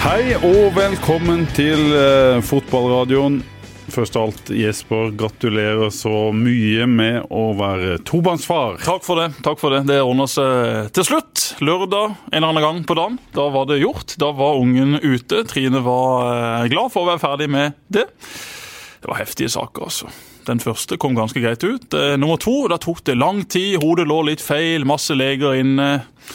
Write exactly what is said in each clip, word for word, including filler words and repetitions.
Hei og velkommen til uh, fotballradioen. Først av alt, Jesper, gratulerer så mye med å være tobarnsfar. Takk for det, takk for det. Det ordnet seg til slutt. Lørdag, en eller annen gang på dagen. Da var det gjort. Da var ungen ute. Trine var uh, glad for å være ferdig med det. Det var heftige saker, altså. Den første kom ganske greit ut. Uh, nummer to, da tok det lang tid. Hodet lå litt feil, masse leger inne.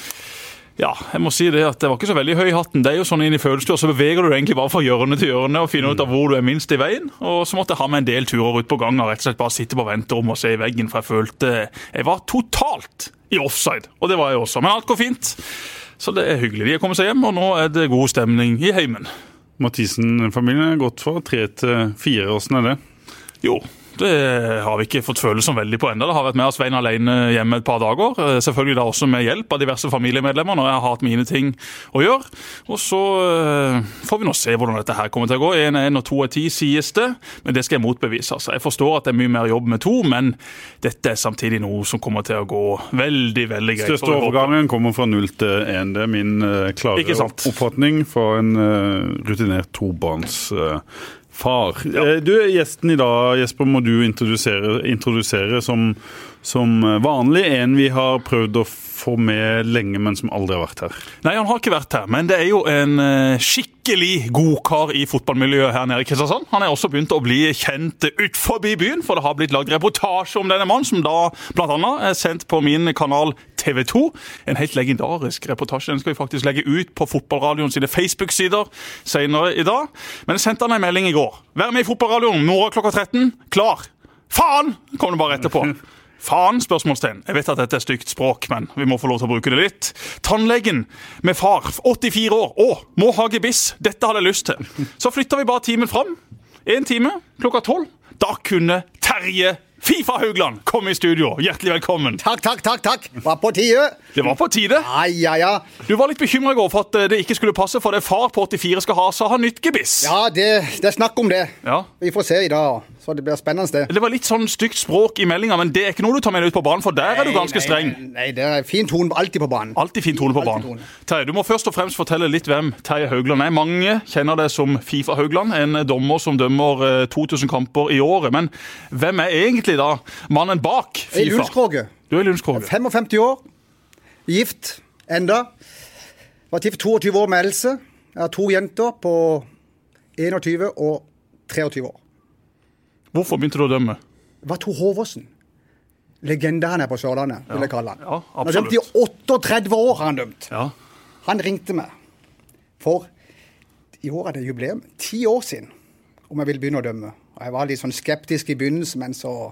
Ja, jeg må si det at det var ikke så veldig høy i hatten. Det er jo sånn inn i følelsen, så beveger du egentlig bare fra hjørne til hjørne og finner ut av hvor du er minst i veien. Og så måtte jeg ha med en del turer ut på gangen, rett og slett bare sitte på venterom og se i veggen, for jeg følte jeg var totalt i offside. Og det var jeg også, men alt går fint. Så det er hyggelig. De har kommet seg hjem, og nå er det god stemning i heimen. Mathisen-familien er gått fra tre til fire, hvordan er det? Jo, det har vi ikke fått føle som veldig på enda. Det har vært med oss Svein alene hjemme et par dager. Selvfølgelig da også med hjelp av diverse familiemedlemmer når jeg har hatt mine ting å gjøre. Og så får vi nå se hvordan dette her kommer til å gå. En er en og to er ti, sies det. Men det skal jeg motbevise. Altså. Jeg forstår at det er mye mer jobb med to, men dette er samtidig noe som kommer til å gå veldig, veldig greit. Største overgangen kommer fra null til én. Det er min uh, klare oppfatning for en uh, rutinert tobarns uh, far. Ja. Du er gjesten i dag, Jesper, må du introdusere, introdusere som, som vanlig en vi har prøvd å få med lenge, men som aldri har vært her. Nei, han har ikke vært her, men det er jo en skikkelig god kar i fotballmiljøet her nede i Kristiansand. Han er også begynt å bli kjent ut forbi byen, for det har blitt laget reportasje om denne mannen, som da blant annet er sendt på min kanal T V to. En helt legendarisk reportasje. Den skal vi faktisk legge ut på fotballradioen sine Facebook-sider senere i dag. Men jeg sendte han en melding i går. Vær med i fotballradioen, morgen klokka tretten. Klar! Faen! Kom det bare etterpå. Faen, spørsmålstegn. Jeg vet at dette er stygt språk, men vi må få lov til å bruke det litt. Tannlegen med far, åttifire år. Å, må ha gebiss. Dette hadde jeg lyst til. Så flytter vi bare timen fram. En time, klokka tolv. Da kunne Terje FIFA Haugland komme i studio. Hjertelig velkommen. Takk, takk, takk, takk. Var på tide. Det var på tide. Ja, ja, ja. Du var litt bekymret i går for at det ikke skulle passe for det far på åttifire skal ha, så ha nytt gebiss. Ja, det, det er snakk om det. Ja. Vi får se i dag, så det blir spennende det. Det var litt sånn stygt språk i meldingen, men det er ikke noe du tar med ut på banen, for der nei, er du ganske nei, streng. Nei, nei, det er fin tone alltid på banen. Alltid fin tone på banen. Terje, du må først og fremst fortelle litt hvem Terje Haugland er. Mange kjenner det som FIFA Haugland, en dommer som dømmer eh, to tusen kamper i året. Men hvem er egentlig da mannen bak FIFA? Jeg er Lundskroge. Du er Lundskroge. femtifem år, gift enda. Var gift toogtyve år med Else. Jeg har to jenter på enogtyve og treogtyve år. Hvorfor begynte du å dømme? Det var Tor Håvåsen. Legende han er på Sørlandet, vil jeg kalle han. Ja, han har dømt i otteogtredve år, har han dømt. Ja. Han ringte meg, for i år er det jubileum, ti år siden, om jeg ville begynne å dømme. Og jeg var litt sånn skeptisk i begynnelsen, men så,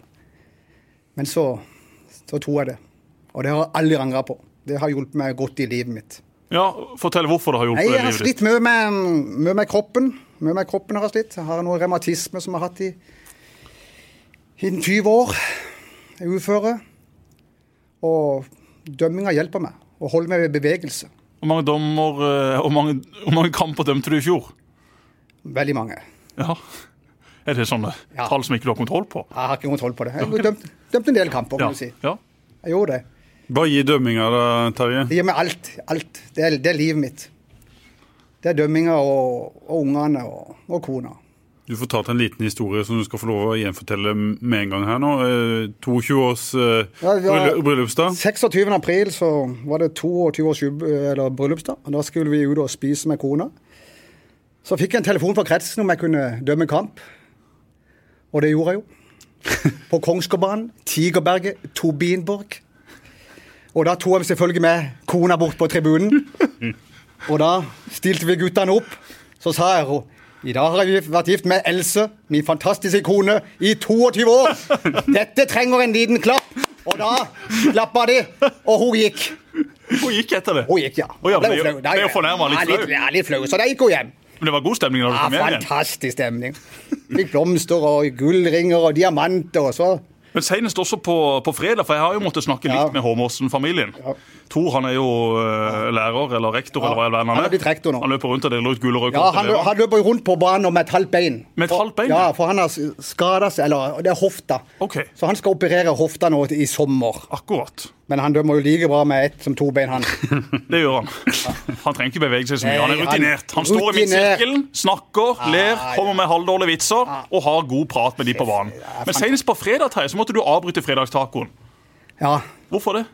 men så, så tog jeg det. Og det har jeg aldri angret på. Det har hjulpet meg godt i livet mitt. Ja, fortell hvorfor det har hjulpet Nei, deg i livet ditt. Jeg har slitt mye med, mye med kroppen. Mye med kroppen har jeg slitt. Jeg har noe revmatisme som jeg har hatt i, i tyve år. Jeg er uføre. Og dømminga hjelper meg. Og holder meg i bevegelse. Hvor mange dommer, hvor mange, hvor mange kamper dømte du i fjor? Veldig mange. Ja. Er det sånne ja. Tall som ikke du har kontroll på? Jeg har ikke kontroll på det. Jeg har dømt, dømt en del kamper, kan ja. du si. Ja. Jeg gjorde det. Hva gir dømminga da, Terje? Det gir meg alt. alt. Det, er, det er livet mitt. Det er dømminga og, og ungene og, og kona. Du får tatt en liten historie som du skal få lov å gjenfortelle med en gang her nå. tjueto års uh, ja, bryllupsdag. seksogtyvende april så var det tjueto års eller bryllupsdag. Og da skulle vi ut og spise med kona. Så fikk jeg en telefon fra kretsen om jeg kunne dømme kamp. Og det gjorde jeg jo. På Kongsgårdbanen, Tigerberget, Tobinborg. Og da tog jeg selvfølgelig med kona bort på tribunen. Og da stilte vi guttene opp. Så sa jeg, i dag har vi vært gift med Else, min fantastiske kone, i toogtyve år. Dette trenger en liten klapp. Og da klappet de, og hun gikk. Hun gikk etter det? Hun gikk, ja. Oh, ja det er jo fornærmet litt flau. Ja, litt flau, så da gikk hun hjem. Men det var god stemning når du kom hjem igjen? Ja, fantastisk stemning. Fikk blomster og gullringer og diamanter og så... Men senest også på, på fredag, for jeg har jo måttet snakke litt ja. med Håvåsen-familien. Ja. Tor, han er jo uh, lærer, eller rektor, ja. eller hva er det han er? Han er blitt rektor nå. Han løper rundt og deler ut gul og rød kort. Ja, han, lø, han løper rundt på banen med et halvt bein. Med et halvt bein? Ja, for han har skadet seg, eller det er hofta. Okay. Så han skal operere hofta nå i sommer. Akkurat. Men han dømmer jo like bra med ett som to bein, han. Det gjør han. Han trenger ikke bevege seg så mye. Han er rutinert. Han står i midtsirkelen, snakker, ler, kommer med halvdårlige vitser og har god prat med de på banen. Men senest på fredag, Terje, så måtte du avbryte fredagstacoen. Ja. Hvorfor det?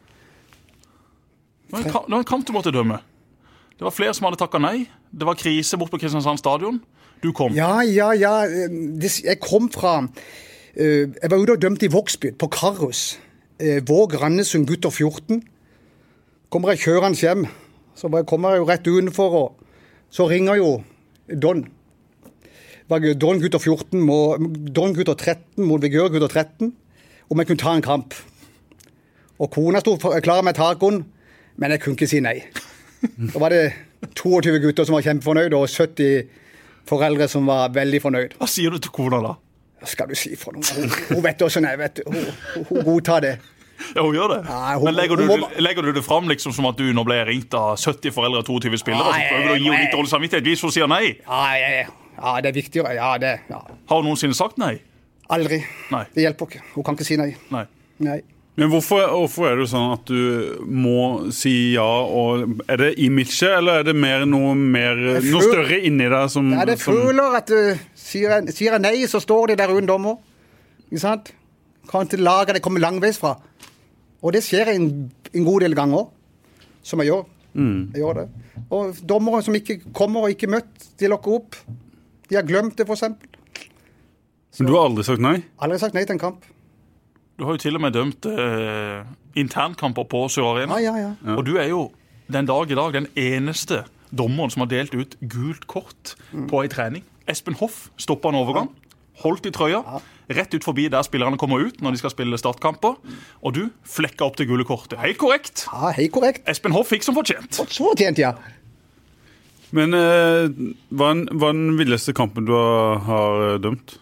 Det var en kamp du måtte dømme. Det var flere som hadde takket nei. Det var krise bort på Kristiansand stadion. Du kom. Ja, ja, ja. Jeg kom fra... Jeg var ute og dømte i Vågsbygd, på Karus. Våg Randesund, gutter fjorten. Kommer jeg kjørende hjem. Så kommer jeg jo rett utenfor, og så ringer jo Don. Don gutter fjorten, Don gutter tretten mot Vigør gutter tretten. Om jeg kunne ta en kamp. Og kona stod klar med tacoen. Men jeg kunne ikke si nei. Da var det toogtyve gutter som var kjempefornøyd, og sytti foreldre som var veldig fornøyd. Hva sier du til kona da? Hva skal du si for noe? Hun, hun vet også nei, vet du. Hun, hun godtar det. Ja, hun gjør det. Ja, hun, Men legger du, hun må... legger du det frem liksom som at du nå ble ringt av sytti foreldre og toogtyve spillere, så prøver du å gi henne litt dårlig samvittighet, hvis hun sier nei? Ja, ja, ja, det er viktigere. Ja, det, ja. Har hun noensinne sagt nei? Aldri. Nei. Det hjelper ikke. Hun kan ikke si nei. Nei. Nei. Men hvorfor, hvorfor er det sånn at du må si ja, og er det image, eller er det mer noe, mer, føler, noe større inni deg som... Ja, det som... føler at uh, sier, jeg, sier jeg nei, så står de der uten dommer. Ikke sant? Kan til laget det kommer langveis fra. Og det skjer en, en god del ganger, som jeg gjør. Mm. Jeg gjør det. Og dommere som ikke kommer og ikke møtt, de lokker opp. De har glemt det, for eksempel. Så, Men du har aldri sagt nei? Aldri sagt nei til en kamp. Du har jo til og med dømt eh, internkamper på Sør Arena. Ja, ja, ja. Og du er jo den dag i dag den eneste dommeren som har delt ut gult kort mm. på en trening. Espen Hoff stoppet en overgang, ja. holdt i trøya, ja. rett ut forbi der spillerne kommer ut når de skal spille startkamper. Og du flekket opp det gule kortet. Helt korrekt. Ja, helt korrekt. Espen Hoff fikk som fortjent. Så fortjent, ja. Men eh, hva er den villeste kampen du har, har dømt?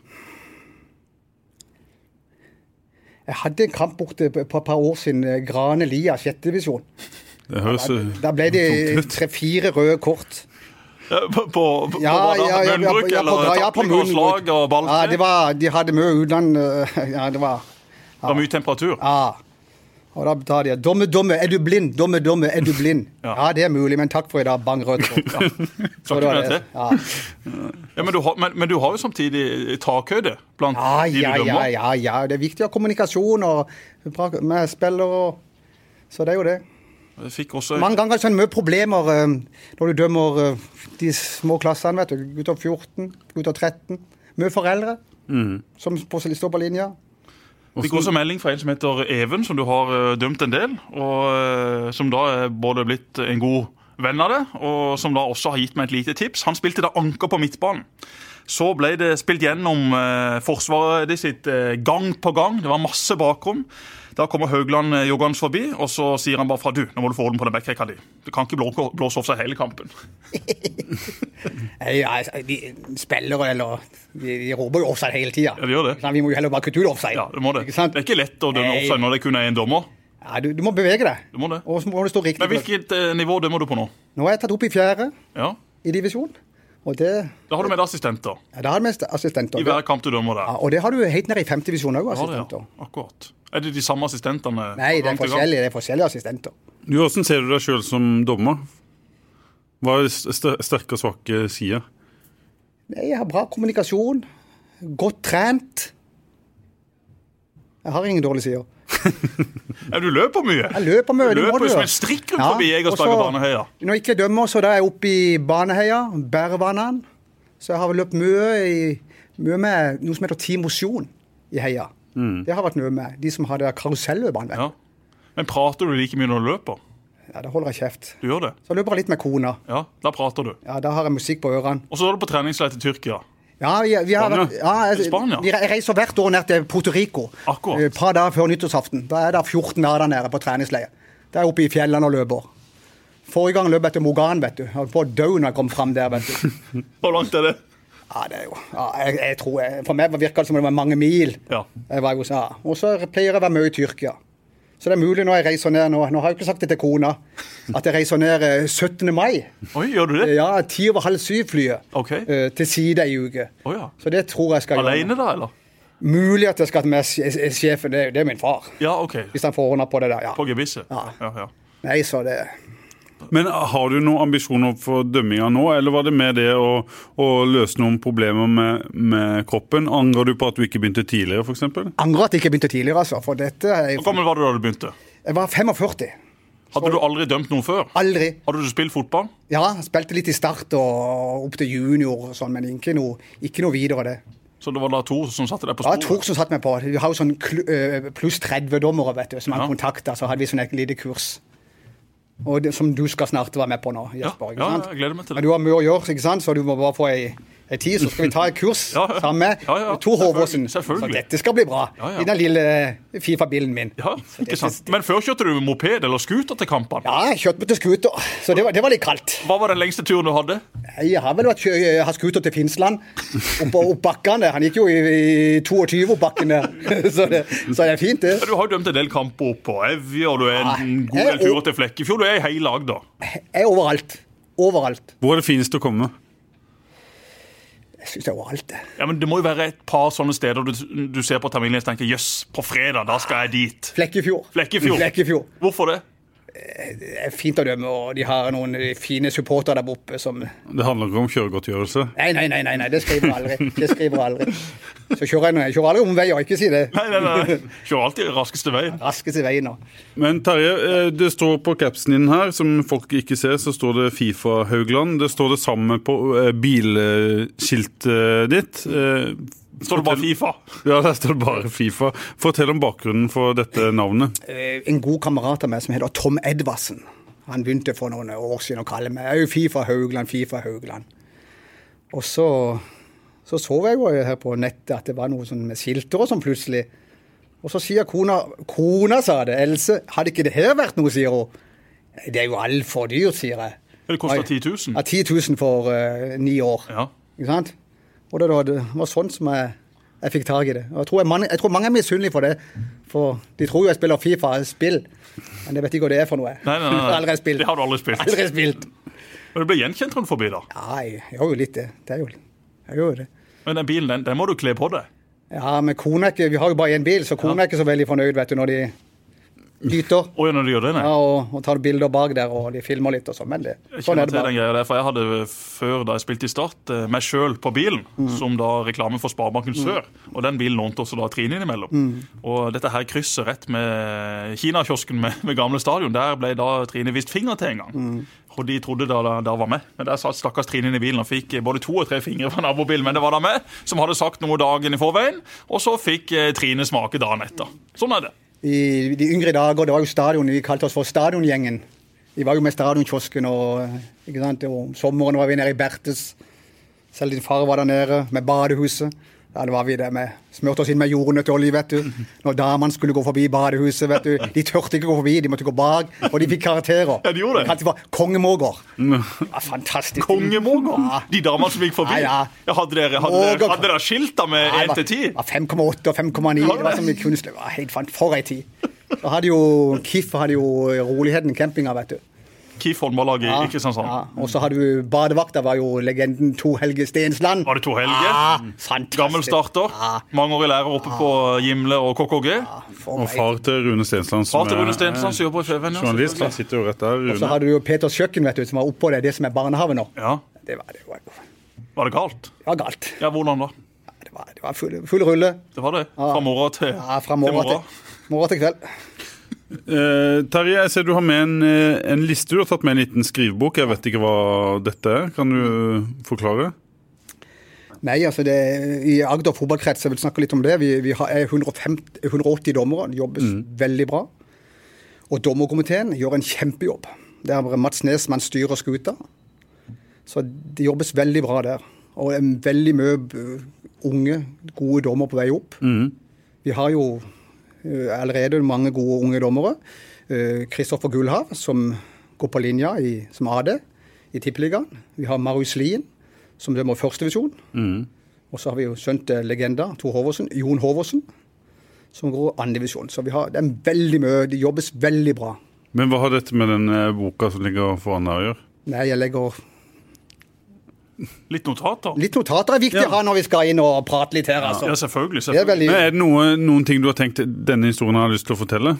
Jeg hadde en kamp borte på et par år siden, Grane Lia, sjette divisjon. Det høres... Da, da ble det tre-fire røde kort. Ja, på på, på ja, ja, ja, ja, munnbruk, ja, eller ja, takling og slag og balltre? Ja, det var, de hadde mye utland. Ja, det var... Ja. Det var mye temperatur? Ja. Og da tar de, domme, domme, er du blind? Domme, domme, er du blind? Ja, ja det er mulig, men takk for i dag, bang rødt kort. Ja. Så det var det. Ja. Ja, men, du har, men, men du har jo samtidig takhøyde blant ja, de du ja, dømmer. Ja, ja, ja. Det er viktig å ha kommunikasjon og, med spillere. Så det er jo det. Jeg fikk også... Mange ganger er det mye problemer uh, når du dømmer uh, de små klassene, vet du. Gutter fjorten, gutter tretten. Mye foreldre mm. som står på linja. Jeg fikk også melding fra en som heter Even, som du har uh, dømt en del, og uh, som da er både blitt en god venn av det, og som da også har gitt meg et lite tips. Han spilte da anker på midtbanen. Så ble det spilt gjennom uh, forsvaret sitt uh, gang på gang. Det var masse bakrom. Da kommer Høgland uh, joggende forbi, og så sier han bare fra, du, nå må du få den på den backrekka di. Du kan ikke blå, blåse off seg hele kampen. Ja, de spiller, eller de, de råber jo offside hele tiden. Ja, de gjør det. Vi må jo heller bare kutte ut offside. Ja, det må det. Det er ikke lett å dømme offside når det kun er en dommer. Ja, du, du må bevege deg. Du må det. Og så må det stå riktig. Men hvilket uh, nivå dømmer du på nå? Nå er jeg tatt opp i fjerde ja. i divisjon. Og det... Da har du med assistenter. Ja, da har du med assistenter. I hver kamp du dømmer der. Ja, og det har du helt ned i femte divisjon også, assistenter. Ja, ja. Akkurat. Er det de samme assistentene? Nei, det er forskjellige, det er forskjellige assistenter. Du, hvordan ser du deg selv som dommer? Hva er sterke og svake sider? Nei, jeg har bra kommunikasjon, godt trent. Jeg har ingen dårlige sider. Ja, du løper mye. Jeg løper mye. Du løper jo som en strikk rundt ja, forbi Egersberg og Baneheia. Når jeg ikke dømmer, så da er jeg oppe i Baneheia, Bærvannan. Så jeg har løpt mye, i, mye med noe som heter Team Motion i Heia. Mm. Det har vært mye med de som hadde karuselløpene. Ja. Men prater du like mye når du løper? Ja, da holder jeg kjeft. Du gjør det? Så løper jeg litt med kona. Ja, da prater du? Ja, da har jeg musikk på ørene. Og så er du på treningsleir til Tyrkia? Ja, vi, vi har vært, ja, jeg, Spania? Vi reiser hvert år ned til Puerto Rico. Akkurat. Et par dager før nyttårsaften. Da er det fjorten dager der nede på treningsleir. Da er jeg oppe i fjellene og løper. Forrige gang løp jeg til Mogan, vet du. Jeg holdt på å dø når jeg kom frem der, vet du. Hvor langt er det? Ja, det er jo, ja, jeg, jeg tror, jeg, for meg virker det som det var mange mil. Ja. Jeg var jo, ja. Og så pleier jeg å være mye i Tyrkia. Så det er mulig når jeg reiser ned nå. Nå har jeg ikke sagt det til kona, at jeg reiser ned syttende mai. Oi, gjør du det? Ja, ti over halv syv flyet. Ok. Til side i uke. Oh, ja. Så det tror jeg skal Alene gjøre. da, eller? Mulig at jeg skal med sjefen, det, det er min far. Ja, ok. Hvis han får ordnet på det der, ja. På gebisset? Ja. Ja, ja. Nei, så det... Men har du noen ambisjoner for dømminga nå, eller var det med det å, å løse noen problemer med, med kroppen? Angrer du på at du ikke begynte tidligere, for eksempel? Angrer at jeg ikke begynte tidligere, altså, for dette... Hvor gammel var du da du begynte? Jeg var femogførti. Hadde du aldri dømt noe før? Aldri. Hadde du spilt fotball? Ja, spilte litt i start og opp til junior og sånn, men ikke noe, ikke noe videre det. Så det var da Tor som satte deg på sporet? sporet? Ja, Tor som satte meg på. Vi har jo sånn pluss tretti-dommere, vet du, som han ja. kontaktet, så hadde vi sånn et lite kurs. Og det, som du skal snart være med på nå, Jesper, ikke sant? Ja, jeg gleder meg til det. Men du har mye å gjøre, ikke sant? Så du må bare få ei, ei tid, så skal vi ta et kurs ja, ja. sammen med ja, ja. Tor Håvåsen. Selvfølgelig. Så dette skal bli bra. Ja, ja. I den lille FIFA-bilen min. Ja, ikke sant. Men før kjørte du moped eller skuter til kampene? Ja, jeg kjørte på til skuter, så det var, det var litt kaldt. Hva var den lengste turen du hadde? Jeg har vel vært jeg har skuter til Finnsland, opp, opp bakkene. Han gikk jo i, i toogtyve opp bakkene, så, det, så det er fint det. Du har jo dømt en del kamper opp på Evje, og du er en ja, god del turer til Flekkefjord. Du er i hele Agder. Jeg er overalt. Overalt. Hvor er det finest å komme? Jeg synes det er overalt det. Ja, men det må jo være et par sånne steder du, du ser på terminlisten og tenker, jøss, på fredag, da skal jeg dit. Flekkefjord. Flekkefjord. Flekkefjord. Hvorfor det? Det er fint å dømme, og de har noen fine supporter der oppe som... Det handler ikke om kjøregodtgjørelse? Nei, nei, nei, nei, nei, det skriver jeg aldri. Det skriver jeg aldri. Så kjører jeg, jeg kjører aldri omveier, ikke si det. Nei, nei, nei. Kjører alltid raskeste veien. Raskeste veien nå. Men Terje, det står på capsen din her, som folk ikke ser, så står det FIFA Haugland. Det står det samme på bilskiltet ditt. Står det bare FIFA? Ja, der står det bare FIFA. Fortell om bakgrunnen for dette navnet. En god kamerat av meg som heter Tom Edvardsen. Han begynte for noen år siden å kalle meg. Jeg er jo FIFA Haugland, FIFA Haugland. Og så, så så jeg jo her på nettet at det var noe sånn med skilter og sånn plutselig. Og så sier kona, kona sa det, Else, hadde ikke det her vært noe, sier hun. Det er jo alt for dyrt, sier jeg. Det kostet ti tusen? Ja, ti tusen for uh, ni år. Ja. Ikke sant? Og det, det var sånn som jeg, jeg fikk tag i det. Og jeg tror, jeg, man, jeg tror mange er misunnelige for det. For de tror jo jeg spiller FIFA-spill. Men jeg vet ikke hva det er for noe. Nei, nei, nei. Aldri spilt. Det har du aldri spilt. Aldri spilt. Men du ble gjenkjent rundt forbi da? Ja, jeg, jeg gjør jo litt det. Det er jo, jeg gjør jo det. Men den bilen, den, den må du kle på deg. Ja, men kona er ikke, vi har jo bare en bil, så kona ja. er ikke så veldig fornøyd, vet du, når de lyter. Å, ja, når de gjør det, nei. Ja, og, og tar bilder bak der, og de filmer litt og sånn, men det, sånn er det bare. Den greia der, for jeg hadde før da jeg spilte i Start, meg selv på bilen, mm. som da reklame for Sparebanken mm. Sør, og den bilen lånte også da Trine innimellom. Mm. Og dette her krysset rett med Kina-kiosken med, med gamle stadion, der ble da Trine vist finger til en gang. Mm. Og de trodde da da var med. Men der satt stakkars Trine inn i bilen og fikk både to og tre fingre fra nabobilen, men det var da med, som hadde sagt noe dagen i forveien, og så fikk Trine smake dagen etter. Sånn er det. I de yngre dager, det var jo stadion, vi kalte oss for stadiongjengen. Vi var jo med stadionkiosken, og, ikke sant? Og om sommeren var vi nede i Bertes. Selv din far var der nede med badehuset. Ja, det var vi der med, smørte oss inn med jordnøttolje, vet du. Når damene skulle gå forbi badehuset, vet du. De tørte ikke gå forbi, de måtte gå bak, og de fikk karakterer. Ja, de gjorde det. De kalte det for kongemåger. Ja, fantastisk. Kongemåger? Ja. De damene som gikk forbi? Ja, ja. Ja, hadde dere, hadde dere, hadde dere skilt da med én til ti? Ja, fem komma åtte og fem komma ni. Det var som i kunst. Det var helt fant for ei tid. Så hadde jo, Kif hadde jo Roligheten campinga, vet du. Kif håndballag i ja, Kristiansand. Ja. Og så hadde du badevakta, var jo legenden To Helge Stensland. Var det To Helge? Ja, fantastisk. Gammel starter. Ja. Mange år i lærer oppe ja. på Gimle og K K G. Ja, og far til Rune Stensland. Far til Rune Stensland, som jobber i Feven. Journalist, han sitter jo rett der. Rune. Og så hadde du jo Peters kjøkken, vet du, som var oppå det, det som er barnehave nå. Ja. Det var det. Var, var det galt? Det var galt. Ja, hvordan da? Ja, det var, det var full, full rulle. Det var det? Fra morgen til, ja, fra morgen til, til, morgen til kveld. Uh, Terje, jeg ser du har med en, en liste. Du har tatt med en liten skrivebok. Jeg vet ikke hva dette er. Kan du forklare? Nei, altså det, i Agder fotballkrets, jeg vil snakke litt om det. Vi, vi har hundre og åtti dommere. Det jobbes mm. veldig bra. Og dommerkomiteen gjør en kjempejobb. Det er Mats Nesmann styrer skuta. Så det jobbes veldig bra der. Og en veldig mye unge, gode dommer på vei opp. Mm. Vi har jo allerede mange gode unge dommere. Kristoffer Gullhav, som går på linja i, som A D i Tippeligaen. Vi har Marius Lien, som dømmer første divisjon. Mm. Og så har vi jo skjønt legenda, Tor Håvåsen, Jon Håvåsen, som går andredivisjon. Så vi har, det er veldig mye, det jobbes veldig bra. Men hva har dette med den boka som ligger foran deg å gjøre? Nei, jeg legger... Litt notater? Litt notater er viktig ja. å ha når vi skal inn og prate litt her. Altså. Ja, selvfølgelig. selvfølgelig. Er, veldig... Men er det noe, noen ting du har tenkt denne historien har lyst til å fortelle?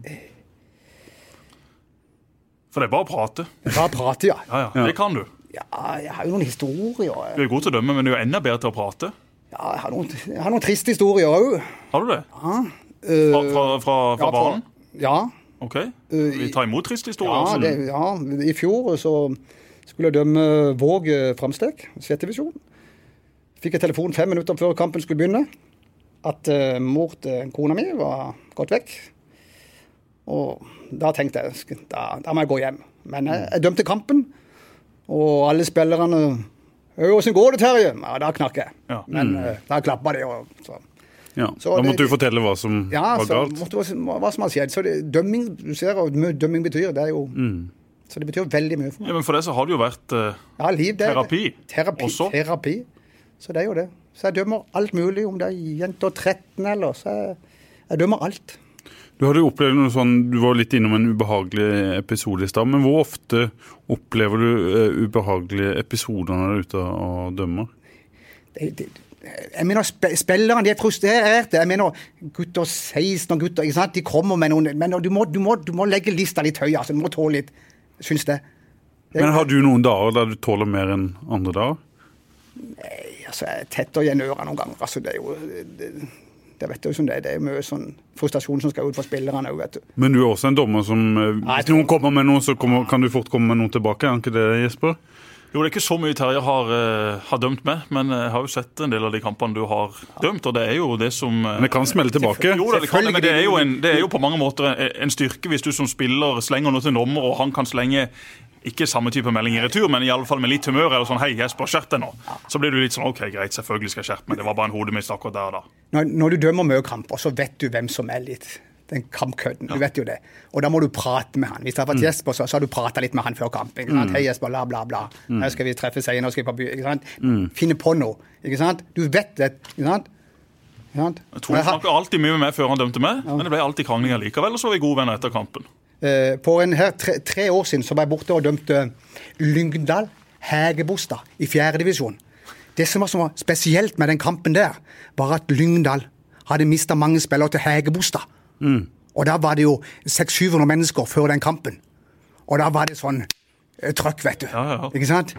For det er bare å prate. Bare prate, ja. ja, ja. Det kan du. Ja, jeg har jo noen historier. Du er god til å dømme, men du er jo enda bedre til å prate. Ja, jeg har noen, jeg har noen triste historier også. Har du det? Ja. Uh, fra fra, fra, fra ja, barnen? Ja. Ok. Vi tar imot triste historier. Ja, det, ja, i fjor så skulle jeg dømme Våg Framstek, sjette divisjon. Fikk jeg telefon fem minutter før kampen skulle begynne, at uh, mor til kona mi var gått vekk. Og da tenkte jeg, da, da må jeg gå hjem. Men jeg, jeg dømte kampen, og alle spillerne, hvordan går det, Terje? Ja, da knakk jeg. Ja. Men uh, da klappet det. Og, så. Ja, så da måtte det, du fortelle hva som ja, var galt. Ja, måtte, hva som har skjedd. Så det, dømming, du ser hva dømming betyr, det er jo... Mm. Så det betyr veldig mye for meg. Ja, men for det så har det jo vært uh, ja, liv, det, terapi, terapi også. Terapi, så det er jo det. Så jeg dømmer alt mulig, om det er jenter tretten eller, så jeg, jeg dømmer alt. Du hadde jo opplevd noe sånn, du var litt innom en ubehagelig episode i sted, men hvor ofte opplever du uh, ubehagelige episoder når du er ute og dømmer? Det, det, jeg mener, spillerne, de er frustrerte. Jeg mener, gutter seksten og gutter, ikke sant? De kommer med noen, men du må, du må, du må legge lista litt høy, altså, du må tåle litt. Syns det. det. Men har du noen dager der du tåler mer enn andre dager? Nei, altså, jeg tetter igjen øra noen ganger. Altså, det er jo, det, det vet du jo som det er. Det er jo mye sånn frustrasjon som skal ut for spillerne, vet du. Men du er også en dommer som, Nei, hvis noen kommer med noe, så kommer, kan du fort komme med noe tilbake, er ikke det, Jesper? Jo, det er ikke så mye Terje har, uh, har dømt med, men jeg har jo sett en del av de kampene du har dømt, og det er jo det som... Uh, men det kan smelle tilbake. Jo, det, kan, men det er jo en, det er jo på mange måter en, en styrke hvis du som spiller slenger noe til dommer, og han kan slenge ikke samme type melding i retur, men i alle fall med litt humør, eller sånn, hei, Jesper, skjerp deg nå. Så blir du litt sånn, ok, greit, selvfølgelig skal jeg skjerpe meg, det var bare en hodemist akkurat der og da. Når, når du dømmer mye kamper, så vet du hvem som er litt... den kampkødden, ja. Du vet jo det. Og da må du prate med han. Hvis det har vært mm. Jesper, så, så har du pratet litt med han før kampen. Mm. Hei Jesper, bla bla bla. Mm. Nå skal vi treffe seg, nå skal vi på by. Ikke sant? Mm. Finne på noe. Ikke sant? Du vet det. Ikke sant? Ikke sant? Jeg tror han snakket alltid mye med meg før han dømte meg, ja. Men det ble alltid krangling likevel, og så var vi gode venner etter kampen. Uh, på en her tre, tre år siden så var jeg borte og dømte Lyngdal Hægebostad i fjerde divisjon. Det som var så spesielt med den kampen der, var at Lyngdal hadde mistet mange spillere til Hægebostad. Mm. Og da var det jo seks til syv hundre mennesker før den kampen. Og da var det sånn uh, trøkk, vet du. Ja, ja. Ikke sant?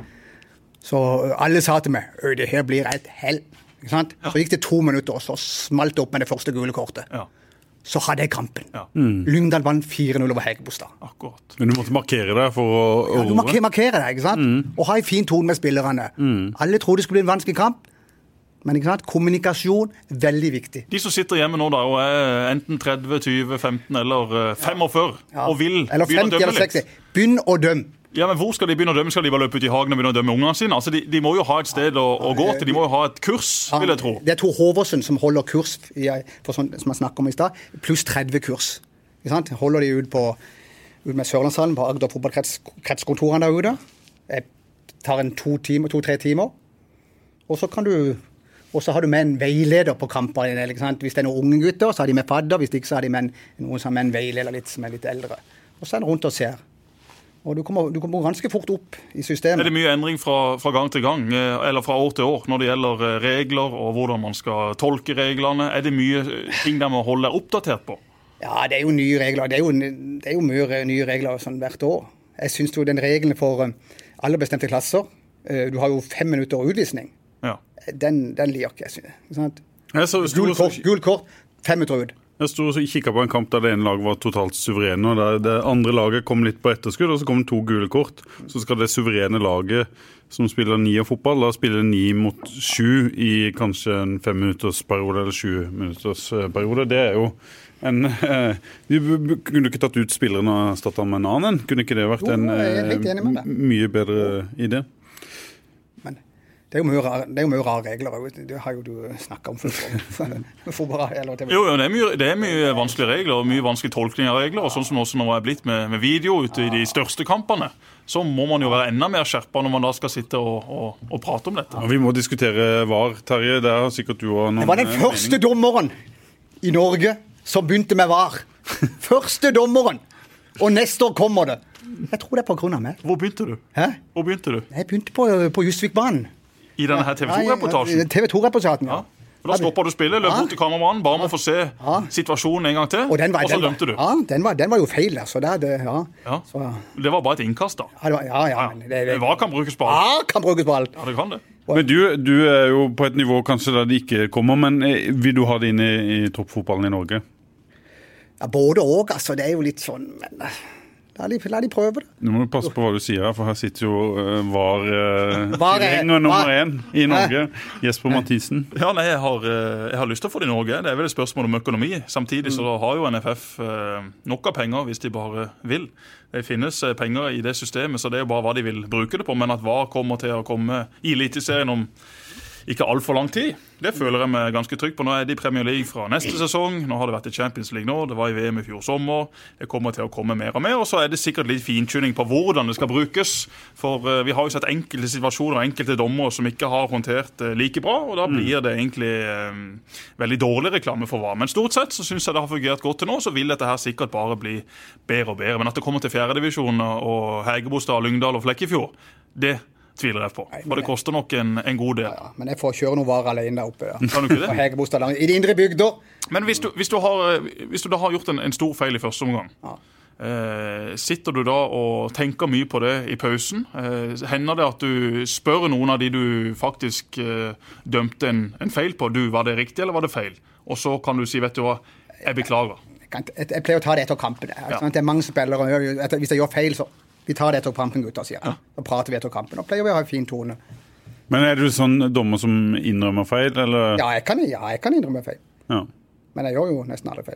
Så uh, alle sa til meg, øy, det her blir et hell. Ikke sant? Ja. Så gikk det to minutter, og så smalt det opp med det første gule kortet. Ja. Så hadde jeg kampen. Ja. Mm. Lyngdal vant fire null over Hægebostad. Akkurat. Men du måtte markere deg for å... Ja, du marker, markerer deg, ikke sant? Mm. Og ha en fin tone med spillerne. Mm. Alle trodde det skulle bli en vanskelig kamp. Men ikke sant? Kommunikasjon, veldig viktig. De som sitter hjemme nå da, og er enten tretti, tjue, femten eller femogfyrre, ja. Og vil eller begynne å dømme litt. Begynn å dømme. Ja, men hvor skal de begynne å dømme? Skal de bare løpe ut i hagen og begynne å dømme ungene sine? Altså, de, de må jo ha et sted å, å gå til. De må jo ha et kurs, ja, vil jeg tro. Det er Tor Håvardsen som holder kurs, for sånn, som jeg snakket om i sted, pluss tretti kurs. Ikke sant? Holder de ut, på, ut med Sørlandshallen på Agder fotballkretskontorene der ute. Jeg tar en to timer, to-tre timer. Og så kan du... Og så har du med en veileder på kampene. Ikke sant? Hvis det er noen unge gutter, så har de med fadder. Hvis ikke, så har de med en, noen som er med en veileder litt, som er litt eldre. Og så er det rundt og ser. Og du kommer, du kommer ganske fort opp i systemet. Er det mye endring fra, fra gang til gang, eller fra år til år, når det gjelder regler og hvordan man skal tolke reglene? Er det mye ting der må holde oppdatert på? Ja, det er jo nye regler. Det er jo, det er jo mye nye regler sånn hvert år. Jeg synes jo den regelen for alle bestemte klasser, du har jo fem minutter utvisning. Ja. Den, den liker jeg, synes jeg. Gul kort, gul kort, fem minutter ut. Jeg stod og kikket på en kamp der det ene laget var totalt suverene, og der det andre laget kom litt på etterskudd, og så kom det to gule kort. Så skal det suverene laget som spiller ni av fotball, da spiller ni mot sju i kanskje en fem minutters periode, eller sju minutters periode. Det er jo en... Eh, vi kunne ikke tatt ut spillerne og startet med en annen. Kunne ikke det vært en eh, mye bedre idé? Det er jo mye rare, det er jo mye rare regler. Det har jo du snakket om før. jo, jo, det er, mye, det er mye vanskelige regler, og mye vanskelig tolkning av regler, og sånn som også nå er blitt med, med video ute i de største kampene, så må man jo være enda mer skjerpet når man da skal sitte og, og, og prate om dette. Ja, vi må diskutere V A R, Terje. Det er sikkert du og noen... Det var den første dommeren i Norge som begynte med var. Første dommeren. Og neste år kommer det. Jeg tror det er på grunn av meg. Hvor begynte du? Hæ? Hvor begynte du? Jeg begynte på, på Justvikbanen. I denne her T V to-reportasjen? T V to-reportasjen, ja. ja. Da stopper du spillet, løp bort til kameramannen, bare må få se ja. situasjonen en gang til, og, var, og så dømte du. Ja, den var, den var jo feil der, så det, det, ja. Ja. Så. Det var bare et innkast da. Ja, det var, ja, ja. Men det, det, Hva kan brukes på alt? Ja, kan brukes på alt. Ja, det kan det. Men du, du er jo på et nivå kanskje der det ikke kommer, men vil du ha det inn i, i toppfotballen i Norge? Ja, både og, altså, det er jo litt sånn, men... La de, la de prøve det. Nå må du passe på hva du sier, for her sitter jo uh, var uh, tilhenger nummer én i Norge, Jesper Mathisen. Ja, nei, jeg har, uh, jeg har lyst til å få det i Norge. Det er vel et spørsmål om økonomi. Samtidig så har jo N F F uh, nok av penger hvis de bare vil. Det finnes uh, penger i det systemet, så det er jo bare hva de vil bruke det på. Men at hva kommer til å komme i Eliteserien om ikke alt for lang tid, det føler jeg meg ganske trygg på. Nå er det i Premier League fra neste sesong, nå har det vært i Champions League nå, det var i V M i fjor sommer, det kommer til å komme mer og mer, og så er det sikkert litt fintuning på hvordan det skal brukes, for uh, vi har jo sett enkelte situasjoner og enkelte dommer som ikke har håndtert uh, like bra, og da blir det egentlig uh, veldig dårlig reklame for hva. Men stort sett så synes jeg det har fungert godt til nå, så vil dette her sikkert bare bli bedre og bedre. Men at det kommer til fjerde divisjon og Hægebostad, Lyngdal og Flekkefjord, det tviler jeg på. Nei, for det koster nok en, en god del. Ja, ja. Men jeg får kjøre noen varer alene der oppe. Ja. Kan du ikke det? På Hægebostad, i de indre bygder. Men hvis du, hvis du, har, hvis du da har gjort en, en stor feil i første omgang, ja. eh, sitter du da og tenker mye på det i pausen? Eh, hender det at du spør noen av de du faktisk eh, dømte en, en feil på? Du, var det riktig eller var det feil? Og så kan du si, vet du hva, jeg beklager. Jeg, kan, jeg, jeg pleier å ta det etter kampen. Ja. Det er mange spillere, hvis jeg gjør feil, så vi tar det etter kampen, gutta, sier jeg. Ja. Og prater vi etter kampen, og pleier vi å ha en fin tone. Men er du sånn dommer som innrømmer feil, eller? Ja, jeg kan, ja, jeg kan innrømme feil. Ja. Men jeg gjør jo nesten alle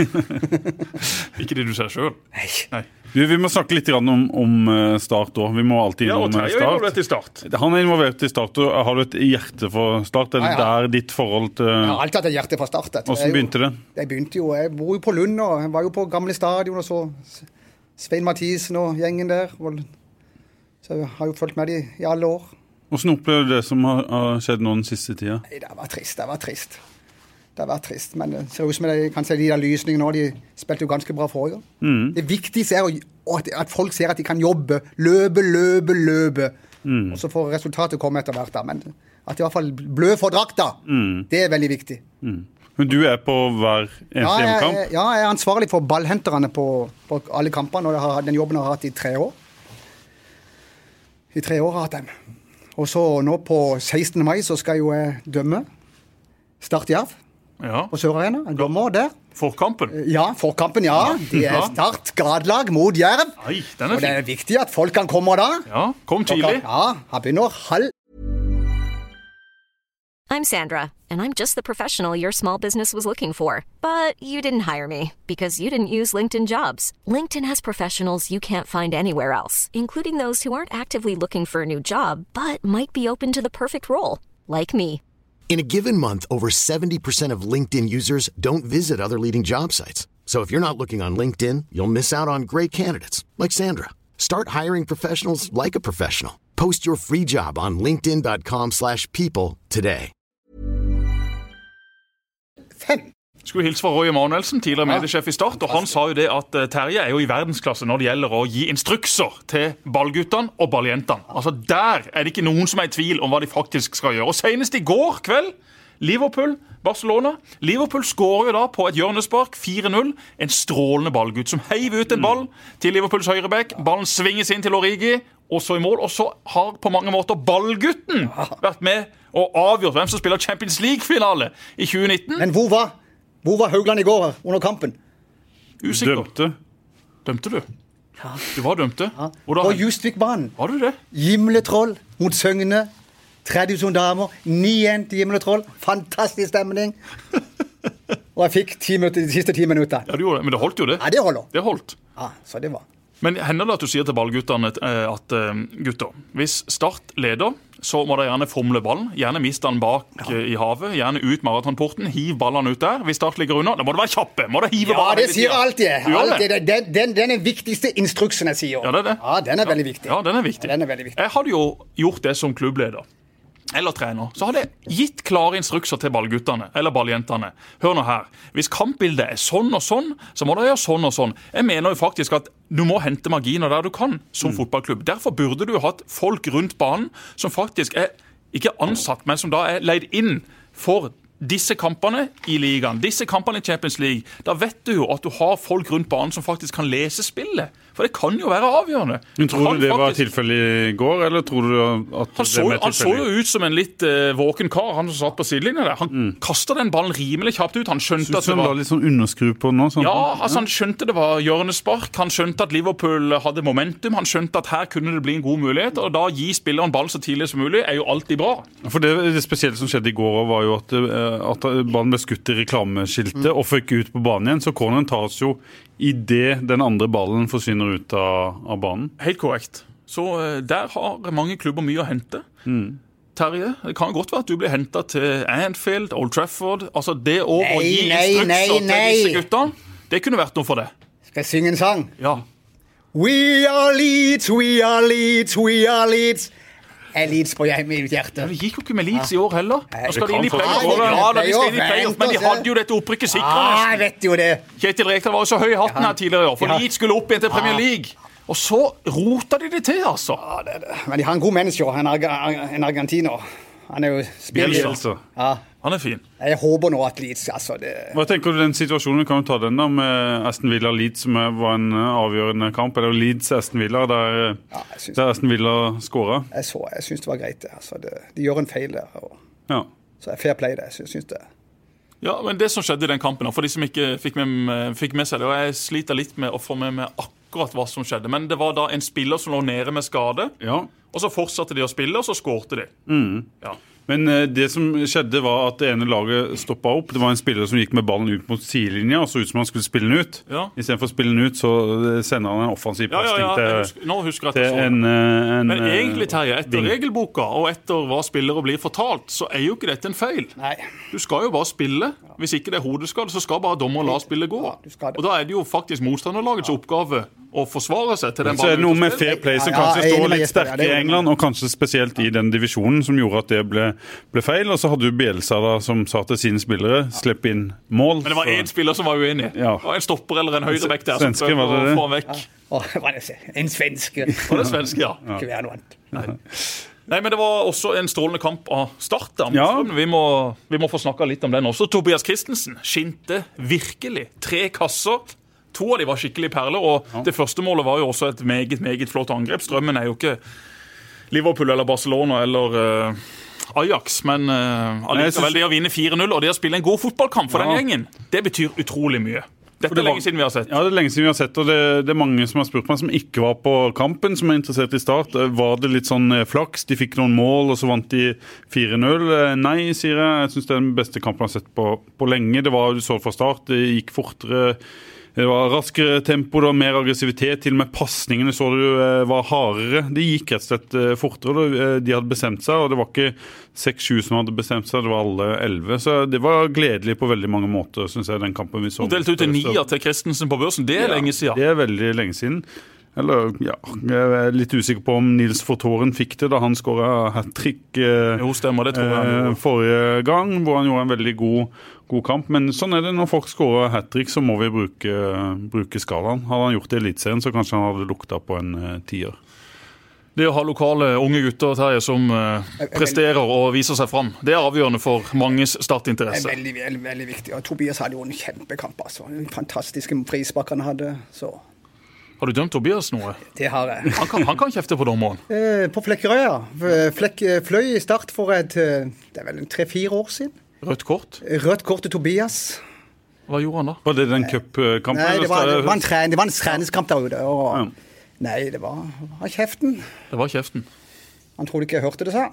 feil. Ikke det du ser selv? Nei. Nei. Du, vi må snakke litt om, om Start også. Vi må alltid innom Start. Ja, og Terje er involvert i Start. Han er involvert i Start, og har du et hjerte for Start? Er det ja, ja. der ditt forhold til... Jeg har alltid hatt et hjerte for Start. Hvordan begynte det? Jeg begynte jo, jeg bor jo på Lund, og jeg var jo på gamle stadion, og så Svein Mathisen og gjengen der. Så jeg har jo følt med de i alle år. Hvordan opplever du det som har, har skjedd nå den siste tida? Nei, det var trist, det var trist. Det var trist, men det ser ut som det, kan se de der lysningene nå, de spilte jo ganske bra forrige gang. Mm. Det viktigste er å, at folk ser at de kan jobbe, løpe, løpe, løpe. Mm. Og så får resultatet komme etter hvert da, men at de i hvert fall blø for drakta, mm. det er veldig viktig. Mm. Men du er på hver eneste ja, hjemmekamp? Ja, jeg er ansvarlig for ballhenterne på, på alle kampene, og har, den jobben har jeg hatt i tre år. I tre år har jeg hatt den. Og så nå på sekstende mai så skal jo jeg dømme Start Jerv ja. på Sør-Arena. Jeg dømmer der. Forkampen? Ja, forkampen, ja. Det er Start gradlag mot Jerv. Nei, den er og det er viktig at folk kan komme da. Ja, kom tidlig. Ja, han begynner halv. I'm Sandra, and I'm just the professional your small business was looking for. But you didn't hire me because you didn't use LinkedIn Jobs. LinkedIn has professionals you can't find anywhere else, including those who aren't actively looking for a new job, but might be open to the perfect role, like me. In a given month, over seventy percent of LinkedIn users don't visit other leading job sites. So if you're not looking on LinkedIn, you'll miss out on great candidates, like Sandra. Start hiring professionals like a professional. Post your free job on linkedin.com slash people today. Fem. Skulle hilse fra Roy Emanuelsen, tidligere mediesjef i Start, og han sa jo det at Terje er jo i verdensklasse når det gjelder å gi instrukser til ballguttene og balljentene. Altså der er det ikke noen som er i tvil om hva de faktisk skal gjøre. Og senest i går kveld, Liverpool, Barcelona. Liverpool skårer jo da på et hjørnespark, fire null. En strålende ballgutt som heiv ut en ball til Liverpools høyrebekk. Ballen svinges inn til Origi, og så i mål. Og så har på mange måter ballgutten vært med og avgjort hvem som spiller Champions League-finale i tjue nitten. Men hvor var, hvor var Haugland i går under kampen? Usikker. Dømte. Dømte du? Ja. Du var dømte. Ja. På Justvikbanen. Var du det? Gimletroll mot Søgne. tredje damer. ni én til Gimletroll. Fantastisk stemning. Og jeg fikk ti minutter, de siste ti minutter. Ja, du gjorde det. Men det holdt jo det. Ja, det holder. Det holdt. Ja, så det var. Men hender det at du sier til ballgutterne at gutter, hvis Start leder, så må de gjerne fomle ballen, gjerne miste den bak ja. i havet, gjerne ut maratonporten, hiv ballene ut der. Hvis Start ligger under, da må det være kjappe, må det hive ja, ballen. Ja, det sier alltid. alltid. Det. Den, den, den er viktigste instruksen jeg sier. Ja, det er det. Ja, den er ja. veldig viktig. Ja, den er viktig. Ja, den er veldig viktig. Jeg hadde jo gjort det som klubbleder. eller trener, så hadde jeg gitt klare instrukser til ballguttene, eller balljentene. Hør nå her, hvis kampbildet er sånn og sånn, så må du gjøre sånn og sånn. Jeg mener jo faktisk at du må hente marginer der du kan, som mm. fotballklubb. Derfor burde du hatt folk rundt banen, som faktisk er ikke ansatt, men som da er leid inn for disse kampene i ligaen, disse kampene i Champions League. Da vet du jo at du har folk rundt banen som faktisk kan lese spillet. For det kan jo være avgjørende. Men tror du det faktisk var tilfellet i går, eller tror du at han så, det han så jo ut som en litt uh, våken kar, han som satt på sidelinjen der. Han mm. kastet den ballen rimelig kjapt ut. Han skjønte at det var... litt sånn underskru på nå. Sånn. Ja, altså han skjønte det var hjørnespark. Han skjønte at Liverpool hadde momentum. Han skjønte at her kunne det bli en god mulighet. Og da gi spilleren ball så tidlig som mulig er jo alltid bra. For det, det spesielle som skjedde i går var jo at, at ballen ble skutt i reklameskiltet mm. og fikk ut på banen igjen. Så corneren tas jo i det den andre ballen forsvinner ut av, av banen. Helt korrekt. Så uh, der har mange klubber mye å hente. Mm. Terje, det kan godt være at du blir hentet til Anfield, Old Trafford. Altså det å, nei, å gi nei, instrukser nei, til nei. disse guttene, det kunne vært noe for det. Skal jeg synge en sang? Ja. We are Leeds, we are Leeds, we are Leeds. Jeg Leeds på mitt hjerte. Ja, det gikk jo ikke med Leeds i år heller. Nei, da skal de inn i playoff. Ja, da de skal inn i playoff, men de hadde jo dette opprykket sikret. Ja, jeg vet jo det. Kjetil Rekdal var jo så høy i hatten her tidligere i år, for Leeds skulle opp igjen til Premier League. Og så rota de det til, altså. Ja, det, det. Men de har en god menneske, en, en argentiner. Han er jo spiller. Ja. Han er fin. Jeg håper nå at Leeds, altså det... Hva tenker du den situasjonen? Kan du ta den da med Aston Villa-Leeds, som var en avgjørende kamp? Eller Leeds-Aston Villa, der, ja, der Aston Villa skåret? Jeg, så, jeg synes det var greit det. Altså, det de gjør en feil der. Og, ja. Så jeg fair play det, jeg synes det. Ja, men det som skjedde i den kampen, for de som ikke fikk med, fikk med seg det, og jeg sliter litt med å få med meg akkurat hva som skjedde, men det var da en spiller som lå nede med skade, ja. Og så fortsatte de å spille, og så skårte de. Mm. Ja. Men det som skjedde var at det ene laget stoppet opp. Det var en spiller som gikk med ballen ut mot sidelinja og så ut som han skulle spille den ut. Ja. I stedet for å spille den ut, så sender han en offensiv pasning ja, ja, ja. til, Nå husker jeg til en, en Men egentlig, Terje, etter ving. Regelboka og etter hva spillere blir fortalt, så er jo ikke dette en feil. Nei. Du skal jo bare spille. Hvis ikke det er hodeskade, så skal bare dommer la spillet gå. Ja, og da er det jo faktisk motstanderlagets oppgave å forsvare seg til den ballen. Så er det noe med fair play som kanskje ja, ja, står litt sterkere i England, og kanskje spesielt i den divisjonen som gjorde at det ble, ble feil. Og så hadde du Bielsa da, som sa til sine spillere, slipp inn mål. Men det var en spiller som var uenig. Ja. Det var en stopper eller en høyrebekk der svenske, som prøvde å få han vekk. Ja. Oh, var det en svenske? Var det svenske, ja. Ikke være noe annet. Nei. Nei, men det var også en strålende kamp av start. Ja. Vi, må, vi må få snakket litt om den også. Tobias Christensen skinte virkelig. Tre kasser. To av de var skikkelig perler, og ja. Det første målet var jo også et meget, meget flott angrep. Strømmen er jo ikke Liverpool eller Barcelona eller uh, Ajax, men uh, allikevel synes... det å vinne fire null, og det å spille en god fotballkamp for ja. Den gjengen, det betyr utrolig mye. Dette er lenge siden vi har sett. Ja, det er lenge siden vi har sett, og det, det er mange som har spurt meg som ikke var på kampen, som er interessert i start. Var det litt sånn flaks? De fikk noen mål, og så vant de fire null. Nei, sier jeg. Jeg synes det er den beste kampen jeg har sett på, på lenge. Det var, du så det fra start, det gikk fortere. Det var raskere tempo, det var mer aggressivitet, til og med passningene så du var hardere. Det gikk rett og slett fortere, de hadde bestemt seg, og det var ikke seks sju som hadde bestemt seg, det var alle elleve. Så det var gledelig på veldig mange måter, synes jeg, den kampen vi så. Og delte ut en nier til Christensen på børsen, det er ja, lenge siden. Det er veldig lenge siden. Eller, ja, jeg er litt usikker på om Nils Fortåren fikk det da han skåret hat-trick eh, jo, stemmer, det tror jeg eh, forrige gang, hvor han gjorde en veldig god, god kamp. Men sånn er det når folk skårer hat-trick, så må vi bruke, bruke skalaen. Hadde han gjort det i elitserien, så kanskje han hadde luktet på en eh, tier. Det å ha lokale unge gutter Terje, som uh, presterer og viser seg fram, det er avgjørende for manges startinteresse. Det er veldig, veldig, veldig viktig. Og Tobias hadde jo en kjempekamp, altså. En fantastiske frispark han hadde, så... Har du dømt Tobias noe? Det har jeg. Han kan, han kan kjefte på dommeren. Eh, på Flekkerøya. Flekk, fløy i start for et, det er vel tre-fire år siden. Rødt kort? Rødt kort til Tobias. Hva gjorde han da? Var det den cupkampen? Nei, det var, det var en, tren, det var en treningskamp der ute. Og, ja. Nei, det var, var kjeften. Det var kjeften. Han trodde ikke jeg hørte det, sa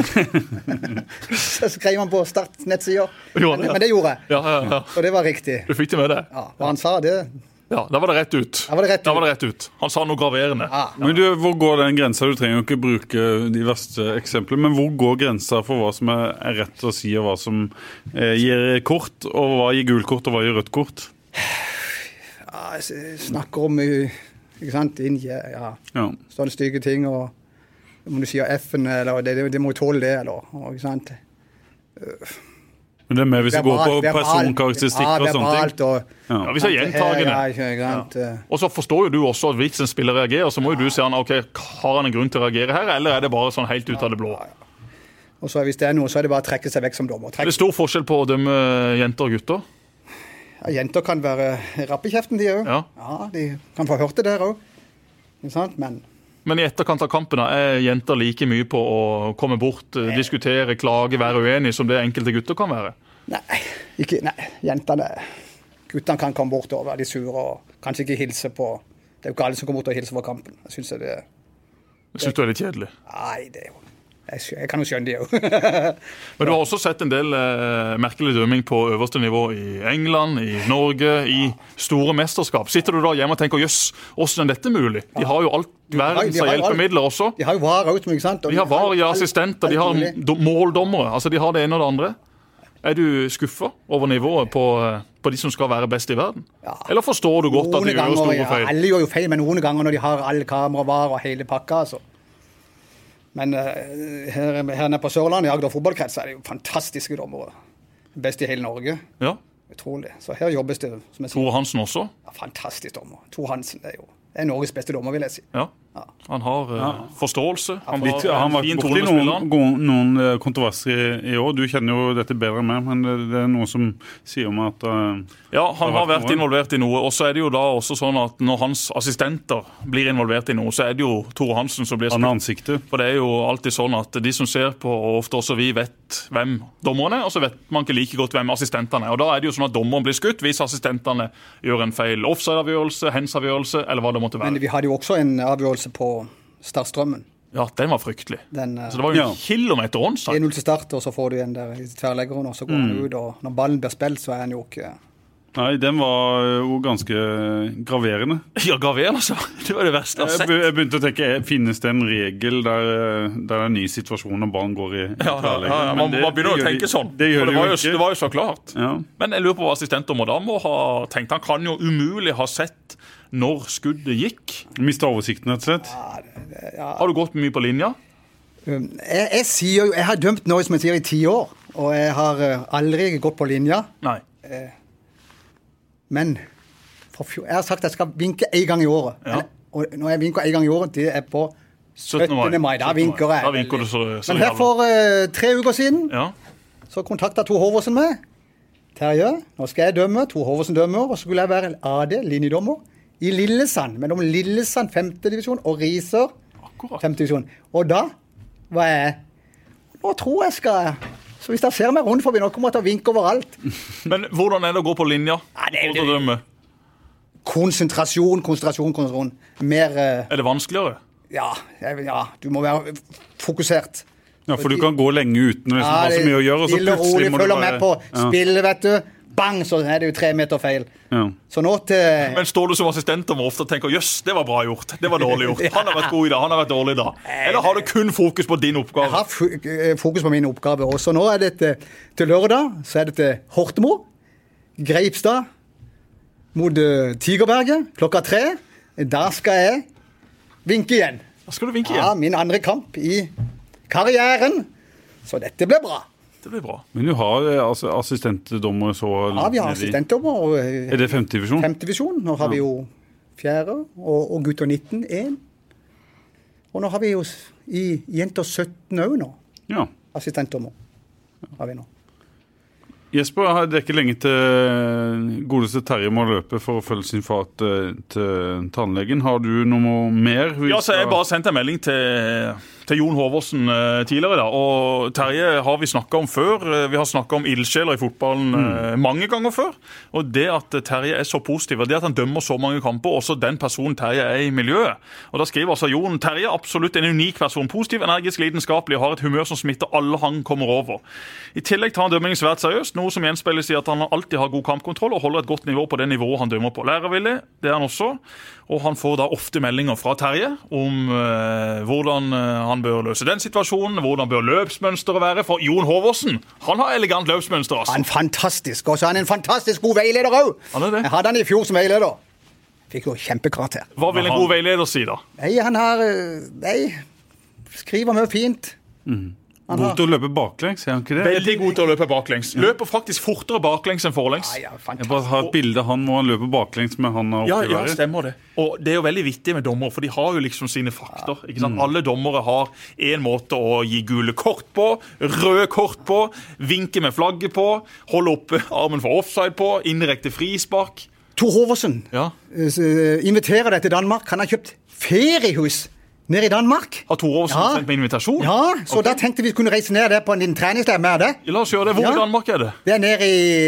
han. Så skrev han på Start nettsida. Men, men det gjorde jeg. Ja, ja, ja. Og det var riktig. Du fikk det med deg? Ja, og han sa det... Ja, da var det rett ut. Da var det rett ut. Da var det rett ut. Han sa noe graverende. Ja. Men du, hvor går den grensa? Du trenger jo ikke bruke de verste eksemplene, men hvor går grensa for hva som er, er rett å si, og hva som eh, gir kort, og hva gir gulkort, og hva gir rødt kort? Ja, jeg snakker om, ikke sant, innje, ja. Ja. Sånne stygge ting, og om du sier F-en, eller det, det, det må tåle det, eller, ikke sant? Men det er med hvis det går på personkarakteristikker og sånne ting. Og, ja. Ja, hvis jeg gjentar det. Ja. Og så forstår jo du også at hvis en spiller reagerer, så må jo du si han, ok, har han en grunn til å reagere her, eller er det bare sånn helt ut av det blå? Ja, ja. Og så hvis det er noe, så er det bare å trekke seg vekk som dommer. Er det stor forskjell på å dømme jenter og gutter? Ja, jenter kan være rapp i kjeften, de også. Ja. Ja, de kan få hørt det der også. Ikke sant? Men... Men i etterkant av kampene er jenter like mye på å komme bort, nei. Diskutere, klage, være uenig som det enkelte gutter kan være? Nei, ikke, nei. Jentene, guttene kan komme bort og være de sure og kanskje ikke hilse på. Det er jo ikke alle som kommer bort og hilser på kampen. Jeg synes det, det synes du er litt kjedelig? Nei, det er jo... Jeg, jeg kan jo skjønne det jo. Men du har også sett en del eh, merkelig dømming på øverste nivå i England, i Norge, i store mesterskap. Sitter du da hjemme og tenker, jøss, hvordan er dette mulig? De har jo alt verdens av hjelpemidler også. De har jo var ut, ikke sant? De har var i assistenter, de har måldommere, altså de har det ene og det andre. Er du skuffet over nivået på, på de som skal være best i verden? Ja. Eller forstår du godt noen at de ganger, gjør store feil? Ja, alle gjør jo feil, men noen ganger når de har alle kamera, var og hele pakka, altså. Men uh, her, her nede på Sørlandet, i Agder fotballkrets, er det jo fantastiske dommere. Best i hele Norge. Ja. Utrolig. Så her jobbes det, som jeg sier. Tore Hansen også? Ja, fantastisk dommer. Tore Hansen, det er jo det er Norges beste dommer, vil jeg si. Ja. Ja. Han har uh, ja. forståelse. Han har, Litt, han har vært borti noen, noen kontroverser i, i år. Du kjenner jo dette bedre enn meg, men det, det er noe som sier om at... Uh, ja, han har, har vært noe. involvert i noe, og så er det jo da også sånn at når hans assistenter blir involvert i noe, så er det jo Tore Hansen som blir skutt. Han er ansiktet. For det er jo alltid sånn at de som ser på, og ofte også vi vet hvem dommerne er, og så vet man ikke like godt hvem assistenterne er. Og da er det jo sånn at dommeren blir skutt hvis assistentene gjør en feil offside-avgjørelse, hands-avgjørelse, eller hva det måtte være. Men vi hadde jo også en avgjørelse på Startstrømmen. Ja, den var fryktelig. Den, uh, så det var jo ja. kilometer åndsagt. en null til start, og så får du en der i tverrleggeren, og så går mm. han ut, og når ballen blir spilt, så er han jo ikke... Nei, den var jo ganske graverende. Ja, graverende, så. Det var det verste jeg har sett. Jeg begynte å tenke, finnes det en regel der, der det er en ny situasjon når ballen går i ja, ja, ja, ja. Man, det, man begynner å tenke de, sånn. Det, gjør det, var jo, ikke. det var jo så klart. Ja. Men jeg lurer på hva assistenten da må ha tenkt. Han kan jo umulig ha sett når skuddet gikk. Mistet oversikten, rett og slett. Ja, det, ja. Har du gått mye på linja? Um, jeg, jeg sier jo, jeg har dømt nå, som jeg sier, i ti år, og jeg har uh, aldri gått på linja. Nei. Uh, Men for fjor, jeg har sagt at jeg skal vinke en gang i året. Ja. Og når jeg vinker en gang i året, det er på syttende mai. Da vinker jeg. Da vinker du så, så Men her for uh, tre uker siden, ja. så kontaktet Tor Håvåsen meg. Terje, nå skal jeg dømme. Tor Håvåsen dømmer, og så skulle jeg være A D, linjedommer, i Lillesand. Mellom Lillesand femte divisjon og Riser femte divisjon. Og da var jeg, nå tror jeg skal... Så hvis jeg ser meg rundt forbi, nå kommer jeg til å vinke overalt. Men hvordan er det å gå på linja? Ja, det er det. Konsentrasjon, konsentrasjon, konsentrasjon. Mer... Uh, er det vanskeligere? Ja, ja, du må være fokusert. Ja, for du kan gå lenge uten hvis ja, det er så mye å gjøre, og så plutselig må du bare... Følger med på ja. spillet, vet du. Bang, så er det jo tre meter feil. Ja. Så nå til... Men står du som assistent og ofte tenker, jøss, det var bra gjort, det var dårlig gjort. Han har vært god i dag, han har vært dårlig i dag. Eller har du kun fokus på din oppgave? Jeg har fokus på min oppgave. Og så nå er det til, til lørdag, så er det til Hortemo, Greipstad, mot uh, Tigerberget, klokka tre. Da skal jeg vinke igjen. Da skal du vinke igjen? Ja, min andre kamp i karrieren. Så dette blir bra. Det blir bra. Men du har altså, assistentdommer så... Ja, vi har assistentdommer. Er det femte divisjon? Femte divisjon. Nå har ja. vi jo fjerde, og, og gutter nitten, en. Og nå har vi jo i jenter sytten også nå. Ja. Assistentdommer har vi nå. Jesper, det er ikke lenge til godeste Terje må løpe for å følge sin far til, til tannlegen. Har du noe mer? Ja, så jeg bare sendt en melding til, til Jon Håvåsen uh, tidligere da, og Terje har vi snakket om før. Vi har snakket om ildsjeler i fotballen uh, mange ganger før, og det at Terje er så positiv, og det at han dømmer så mange kamper, også den personen Terje er i miljøet. Og da skriver altså Jon, Terje er absolutt en unik person, positiv, energisk, lidenskapelig, har et humør som smitter alle han kommer over. I tillegg tar han dømmingen svært seriøst, noe som gjenspeiles i at han alltid har god kampkontroll og holder et godt nivå på det nivået han dømmer på. Lærervillig, det er han også, og han får da ofte meldinger fra Terje om uh, hvordan uh, han bør løse den situasjonen, hvordan bør løpsmønsteret være, for Jon Håvåsen, han har elegant løpsmønster, altså. Han er fantastisk, og så er han en fantastisk god veileder også. Han er det. Jeg hadde han i fjor som veileder. Fikk jo kjempekarakter. Hva vil en god veileder si da? Nei, han har, nei, skriver mye fint. Mm. God til å løpe baklengs, er han ikke det? Veldig god til å løpe baklengs. Løper faktisk fortere baklengs enn forlengs. Ja, ja, jeg bare har et bilde av han må han løpe baklengs med han oppe ja, i været. Ja, stemmer det. Og det er jo veldig viktig med dommer, for de har jo liksom sine fakter. Ikke sant? Mm. Alle dommere har en måte å gi gule kort på, røde kort på, vinke med flagget på, holde opp armen for offside på, indirekte frispark. Tor Håvardsen ja. inviterer deg til Danmark. Han har kjøpt feriehus nede i Danmark. Har Tor Håvardsen ja. sendt med invitasjon? Ja, så okay. Da tenkte vi kunne reise ned der på en treningsleir med det. Ja, la oss gjøre det. Hvor ja. i Danmark er det? Det er nede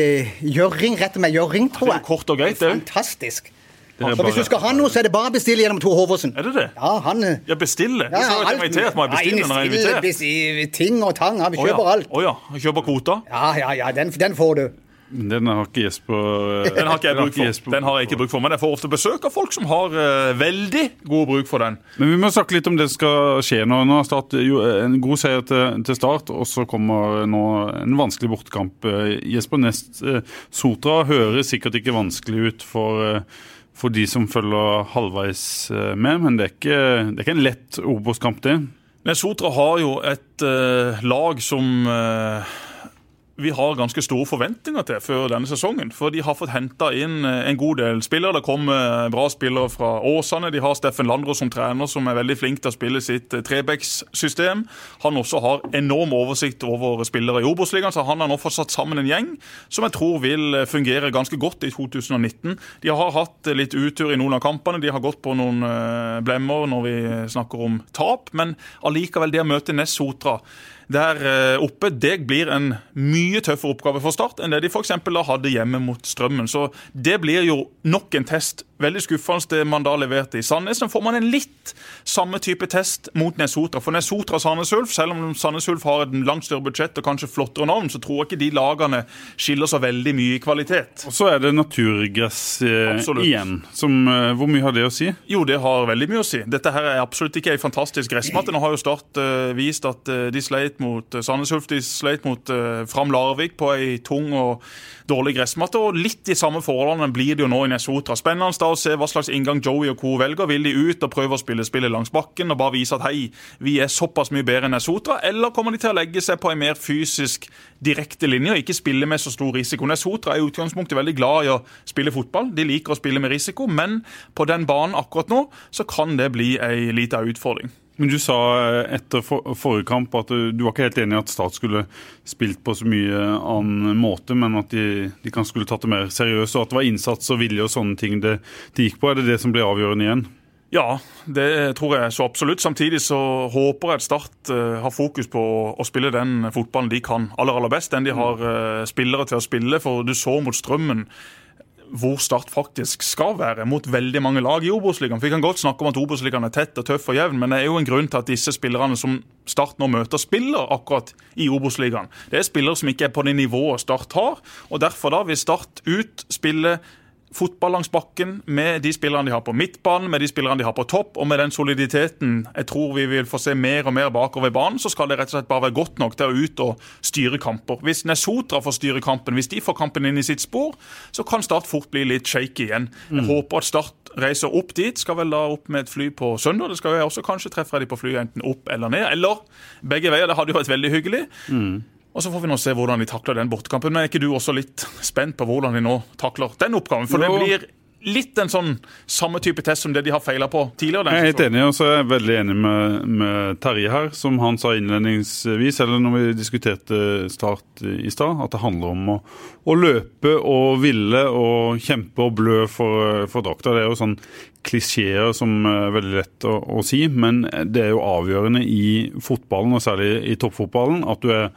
i Gjøring, rett med Gjøring, tror jeg. Det er kort og greit, det. Fantastisk. Det så bare... hvis du skal ha noe, så er det bare å bestille gjennom Tor Håvardsen. Er det det? Ja, han... Ja, bestille? Ja, ja, alt... invitert, må jeg bestille når jeg er invitert? Bestille, ting og tang, ja, vi kjøper oh, ja. alt. Åja, oh, ja. Kjøper kvota? Ja, ja, ja, den, den får du. Den har ikke Jesper Den har ikke jeg bruk for. Den har jeg ikke bruk for, men jeg får ofte besøk av folk som har uh, veldig god bruk for den. Men vi må snakke litt om det som skal skje nå. Nå har Start jo en god seier til, til Start, og så kommer nå en vanskelig bortekamp. Jesper Nest uh, Sotra høres sikkert ikke vanskelig ut for, uh, for de som følger halvveis uh, med, men det er ikke, det er ikke en lett Obos-kamp det. Nest Sotra har jo et uh, lag som... Uh, vi har ganske store forventninger til før denne sesongen, for de har fått hentet inn en god del spillere. Det kommer bra spillere fra Åsane. De har Steffen Landro som trener, som er veldig flink til å spille sitt Trebecks-system. Han også har enorm oversikt over spillere i Obos-ligaen, så han har nå fått satt sammen en gjeng som jeg tror vil fungere ganske godt i to tusen og nitten. De har hatt litt utur i noen av kampene, de har gått på noen blemmer når vi snakker om tap, men allikevel det å møte Nest Sotra der oppe, det blir en mye tøffere oppgave for Start enn det de for eksempel da hadde hjemme mot Strømmen. Så det blir jo nok en test. Veldig skuffende det man da leverte i Sandnes. Så får man en litt samme type test mot Nest Sotra. For Nest Sotra og Sandnes Ulf, selv om Sandnes Ulf har et langt større budsjett og kanskje flottere navn, så tror jeg ikke de lagene skiller så veldig mye i kvalitet. Og så er det naturgress eh, igjen. Som, eh, hvor mye har det å si? Jo, det har veldig mye å si. Dette her er absolutt ikke en fantastisk gressmatte. Nå har jo Start eh, vist at eh, de sleit mot Sandnes Ulf, de sleit mot uh, Fram Larvik på en tung og dårlig gressmatte, og litt de samme forholdene blir det jo nå i Nest Sotra. Spennende da å se hva slags inngang Joey og co velger. Vil de ut og prøve å spille spillet langs bakken og bare vise at hei, vi er såpass mye bedre enn Nest Sotra, eller kommer de til å legge seg på en mer fysisk direkte linje og ikke spille med så stor risiko? Nest Sotra er i utgangspunktet veldig glad i å spille fotball. De liker å spille med risiko, men på den banen akkurat nå så kan det bli en liten utfordring. Men du sa etter for, forrige kamp at du, du var ikke helt enig i at Start skulle spilt på så mye annen måte, men at de, de kan skulle tatt det mer seriøst, og at det var innsats og vilje og sånne ting det, det gikk på. Er det det som ble avgjørende igjen? Ja, det tror jeg så absolutt. Samtidig så håper jeg at Start uh, har fokus på å, å spille den fotballen de kan aller, aller best, den de har uh, spillere til å spille, for du så mot Strømmen hvor Start faktisk skal være mot veldig mange lag i Obos-ligaen. Vi kan godt snakke om at Obos-ligaen er tett og tøff og jevn, men det er jo en grunn til at disse spillerne som Start nå møter, spiller akkurat i Obos-ligaen. Det er spillere som ikke er på det nivået Start har, og derfor da vil Start ut spille fotball langs bakken med de spillerne de har på midtbanen, med de spillerne de har på topp, og med den soliditeten jeg tror vi vil få se mer og mer bakover i banen, så skal det rett og slett bare være godt nok til å ut og styre kamper. Hvis Nest Sotra får styre kampen, hvis de får kampen inn i sitt spor, så kan Start fort bli litt shaky igjen. Jeg mm. håper at Start reiser opp dit, skal vel da opp med et fly på søndag, det skal jeg også kanskje treffe de på fly enten opp eller ned, eller begge veier, det hadde jo vært veldig hyggelig. Mm. Og så får vi nå se hvordan de takler den bortekampen. Men er ikke du også litt spent på hvordan de nå takler den oppgaven? For jo. Det blir litt en sånn samme type test som det de har feilet på tidligere. Jeg er helt enig, og så er jeg veldig enig med, med Terje her, som han sa innledningsvis, eller når vi diskuterte Start i stad, at det handler om å, å løpe og ville og kjempe og blø for, for drakta. Det er jo sånn klisjeer som er veldig lett å, å si, men det er jo avgjørende i fotballen, og særlig i toppfotballen, at du er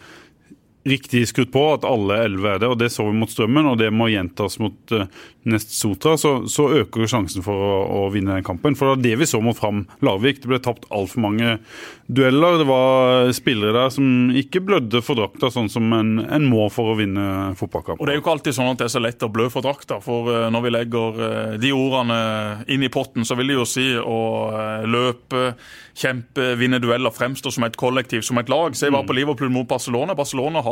riktig skrutt på, at alle elleve er det, og det så vi mot Strømmen, og det må gjentas mot uh, Nest Sotra, så, så øker sjansen for å, å vinne den kampen. For det var det vi så mot Fram Larvik. Det ble tapt alt for mange dueller. Det var spillere der som ikke blødde for drakta, sånn som en, en må for å vinne fotballkamp. Og det er jo ikke alltid sånn at det er så lett å blø for drakta, for uh, når vi legger uh, de ordene inn i potten, så vil det jo si å uh, løpe, kjempe, vinne dueller, fremstå som et kollektiv, som et lag. Se bare på Liverpool mot Barcelona. Barcelona har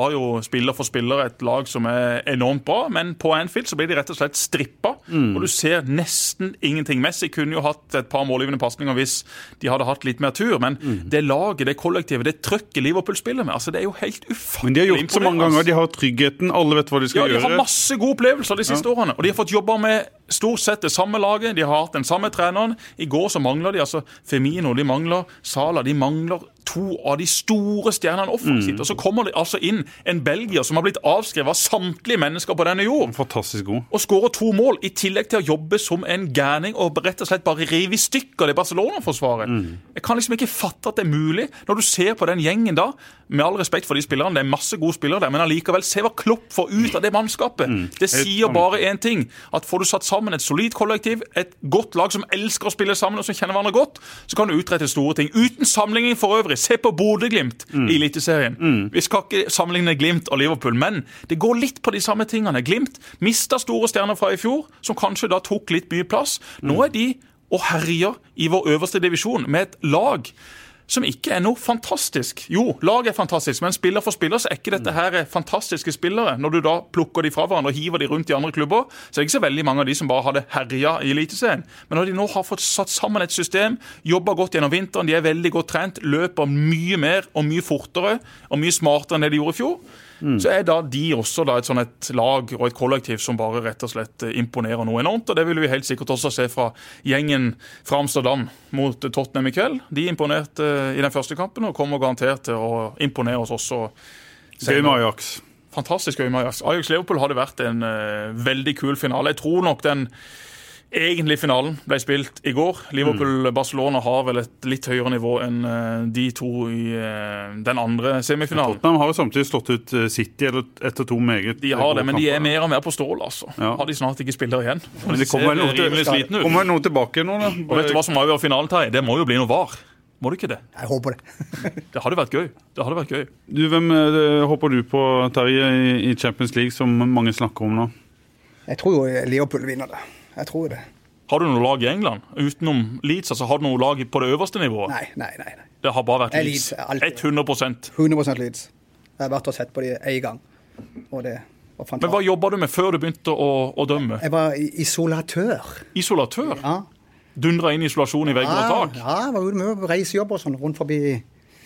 har jo spiller for spiller et lag som er enormt bra, men på Anfield så blir de rett og slett strippet, mm. og du ser nesten ingenting. Messi kunne jo hatt et par målgivende pasninger hvis de hadde hatt litt mer tur, men mm. det laget, det kollektivet, det trøkket Liverpool spiller med, altså det er jo helt ufattelig. Men de har gjort så mange ganger, de har tryggheten, alle vet hva de skal ja, de gjøre. Ja, de har masse gode opplevelser de siste ja. årene, og de har fått jobba med stort sett det samme laget, de har hatt den samme treneren. I går så mangler de, altså Firmino, de mangler Salah, de mangler to av de store stjernene offensivt, mm. og så kommer det altså inn en belgier som har blitt avskrevet av samtlige mennesker på denne jord. Fantastisk god. Og skårer to mål, i tillegg til å jobbe som en gærning og rett og slett bare rive i stykker det Barcelona-forsvaret. Mm. Jeg kan liksom ikke fatte at det er mulig, når du ser på den gjengen da, med all respekt for de spillerne, det er masse gode spillere der, men allikevel, se hva Klopp får ut av det mannskapet. Mm. Det sier bare en ting, at får du satt sammen et solid kollektiv, et godt lag som elsker å spille sammen og som kjenner hverandre godt, så kan du utrette store ting. Uten sammenligning for øvrig, se på Bodø-Glimt mm. i Eliteserien. Mm. Vi skal ikke sammenligne Glimt og Liverpool, men det går litt på de samme tingene. Glimt mistet store stjerner fra i fjor, som kanskje da tok litt mye plass. Nå er de og herjer i vår øverste divisjon med et lag som ikke er noe fantastisk. Jo, laget er fantastisk, men spiller for spiller så er ikke dette her fantastiske spillere. Når du da plukker de fra hverandre og hiver de rundt i andre klubber, så er det ikke så veldig mange av de som bare hadde herjet i Eliteserien. Men når de nå har fått satt sammen et system, jobber godt gjennom vinteren, de er veldig godt trent, løper mye mer og mye fortere og mye smartere enn det de gjorde i fjor, Mm. så er da de også da et sånn et lag og et kollektiv som bare rett og slett imponerer noe enormt, og det vil vi helt sikkert også se fra gjengen fra Amsterdam mot Tottenham i kveld. De imponerte i den første kampen og kommer garantert til å imponere oss også. Gøy med Ajax. Fantastisk gøy med Ajax. Ajax-Liverpool hadde vært en uh, veldig kul finale. Jeg tror nok den egentlig finalen ble spilt i går. Liverpool-Barcelona har vel et litt høyere nivå enn de to i den andre semifinalen. Tottenham har jo samtidig slått ut City etter to meget. De har det, men de er mer og mer på stål, altså. Ja. Har de snart ikke spillere igjen. Men det kommer noe, til, kommer noe tilbake nå, da. Og vet du hva som avgjør finalen, Terje? Det må jo bli noe var. Må du ikke det? Jeg håper det. Det hadde vært gøy. Det hadde vært gøy. Du, hvem håper du på, Terje, i Champions League, som mange snakker om nå? Jeg tror jo Liverpool vinner det. Jeg tror det. Har du noe lag i England? Utenom Leeds, altså har du noe lag på det øverste nivået? Nei, nei, nei. nei. Det har bare vært Leeds. Leeds hundre prosent. hundre prosent Leeds. Jeg har vært og sett på det en gang. Og det var fantastisk. Men hva jobber du med før du begynte å, å dømme? Jeg var isolatør. Isolatør? Ja. Dundra inn isolasjon i vegger ja, og tak? Ja, jeg var ute med reisejobber sånn, rundt forbi i,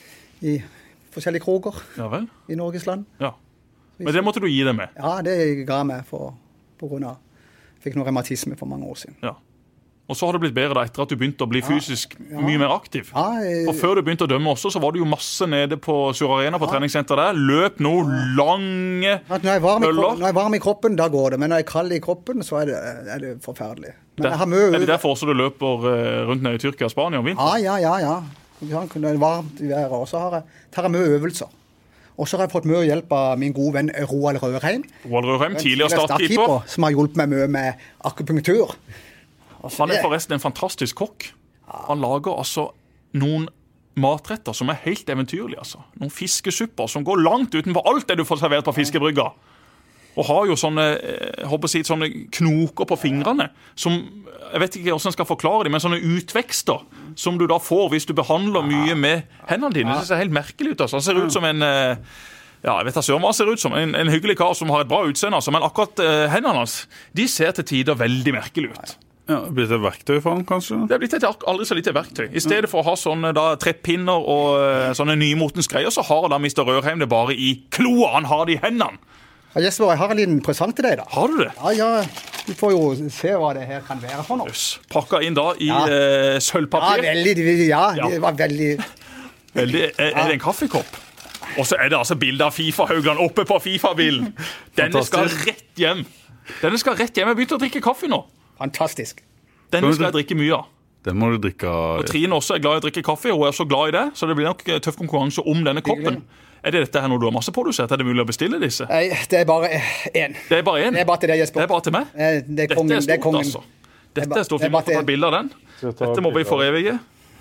i forskjellige kroger ja, vel. I Norges land. Ja. Men det måtte du gi deg med? Ja, det ga jeg meg for, på grunn av fikk noe reumatisme for mange år siden. Ja. Og så har det blitt bedre da etter at du begynte å bli fysisk ja, ja. mye mer aktiv. Ja, jeg... For før du begynte å dømme også, så var du jo masse nede på Sur Arena på ja. treningssenter der. Løp noe ja. lange ja, når, jeg varm i kroppen, når jeg er varm i kroppen, da går det. Men når jeg er kald i kroppen, så er det, er det forferdelig. Men det, jeg har mø... Er det derfor også du løper rundt nede i Tyrkia og Spania om vinteren? Ja, ja, ja. ja. Det er varmt i været, og så har jeg, tar jeg mye øvelser. Og så har jeg fått mye hjelp av min gode venn Roald Rørheim. Roald Rørheim, tidligere startkeeper. Som har hjulpet meg mye med akupunktur. Altså, han er forresten en fantastisk kokk. Han lager altså noen matretter som er helt eventyrlige. Altså. Noen fiskesupper som går langt utenfor alt det du får servert på fiskebrygga. Og har jo sånne, jeg håper å si, sånne knoker på fingrene, som, jeg vet ikke hvordan jeg skal forklare det, men sånne utvekster som du da får hvis du behandler mye med hendene dine. Det ser helt merkelig ut. Altså. Han ser ut som en... Ja, jeg vet at Søren ser ut som en, en hyggelig kar som har et bra utseende, altså, men akkurat uh, hendene hans, de ser til tider veldig merkelig ut. Ja, det blir et verktøy for han, kanskje? Det er blitt et aldri så lite verktøy. I stedet for å ha sånne da, treppinner og uh, sånne nymotens greier, så har da mister Rørheim det bare i kloa. Han har det i hendene. Ja, Jesper, jeg har en liten presang til deg da. Har du det? Ja, ja. Du får jo se hva det her kan være for noe. Yes. Pakka inn da i ja. uh, sølvpapir. Ja, veldig, ja, ja, det var veldig... veldig er, er det en kaffekopp? Og så er det altså bilder av FIFA-Haugland oppe på FIFA-bilen. Denne skal rett hjem. Denne skal rett hjem. Jeg begynte å drikke kaffe nå. Fantastisk. Denne skal jeg drikke mye av. Den må du drikke av. Og Trine også er glad i å drikke kaffe, og er så glad i det, så det blir nok tøff konkurranse om denne koppen. Er det dette her når du har masse produsert? Er det mulig å bestille disse? Nei, det er bare én. Det er bare én? Det er bare til deg, Jesper. Det er bare til meg? Det er kongen, dette er stort, altså. Dette er stort. Vi må få ta bilder av den. Dette må vi forevige.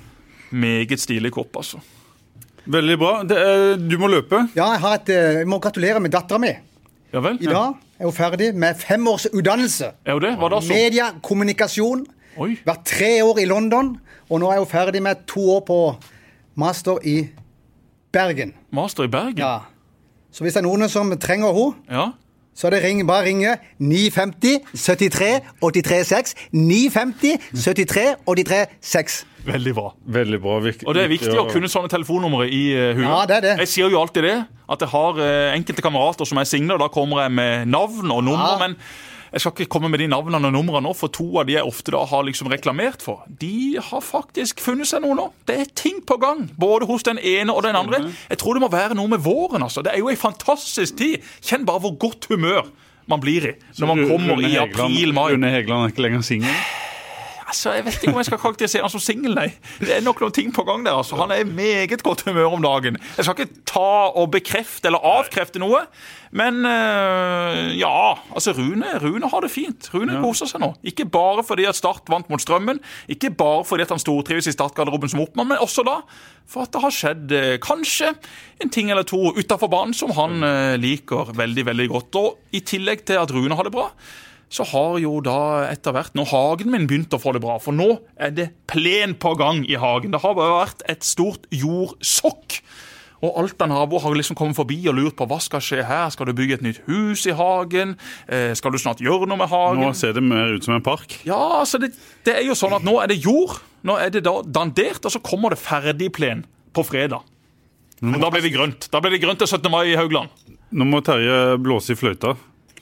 Meget stilig kopp, altså. Veldig bra. Det er, du må løpe. Ja, jeg, har et, jeg må gratulere med datteren min. Ja vel? I dag er hun ferdig med fem års utdannelse. Er hun det? Hva da så? Media, kommunikasjon. Oi. Vært tre år i London, og nå er hun ferdig med to år på master i Bergen. Master i Bergen? Ja. Så hvis det er noen som trenger henne, ja. så er det ring, bare ringe ni fem null, sytti tre, åttitre seks, ni fem null, syttitre, åttitre seks. Veldig bra. Veldig bra. Virke, og det er viktig å kunne sånne telefonnumre i uh, huet. Ja, det er det. Jeg sier jo alltid det, at jeg har uh, enkelte kamerater som er singler, og da kommer jeg med navn og nummer, ja. Men jeg skal ikke komme med de navnene og numrene nå, for to av de jeg ofte da har liksom reklamert for. De har faktisk funnet seg noe nå. Det er ting på gang, både hos den ene og den andre. Jeg tror det må være noe med våren, altså. Det er jo en fantastisk tid. Kjenn bare hvor godt humør man blir i når man kommer i april, mai. Rune Hegeland er ikke lenger single? Altså, jeg vet ikke om jeg skal karakterisere han som single, nei. Det er nok noen ting på gang der, altså. Han er i meget godt humør om dagen. Jeg skal ikke ta og bekrefte eller avkrefte noe, men uh, ja, altså Rune, Rune har det fint. Rune ja. Koser seg nå. Ikke bare fordi at Start vant mot Strømmen, ikke bare fordi at han stortrives i startgarderoben som oppmann, men også da for at det har skjedd uh, kanskje en ting eller to utenfor banen som han uh, liker veldig, veldig godt. Og i tillegg til at Rune har det bra, så har jo da etter hvert, nå hagen min begynt å få det bra, for nå er det plen på gang i hagen. Det har bare vært et stort jordsokk, og alt av naboer har liksom kommet forbi og lurt på hva skal skje her. Skal du bygge et nytt hus i hagen? Eh, skal du snart gjøre noe med hagen? Nå ser det mer ut som en park. Ja, altså det, det er jo sånn at nå er det jord, nå er det da dandert, og så kommer det ferdig plen på fredag. Og da blir det grønt. Da blir det grønt til syttende mai i Haugland. Nå må Terje blåse i fløyta.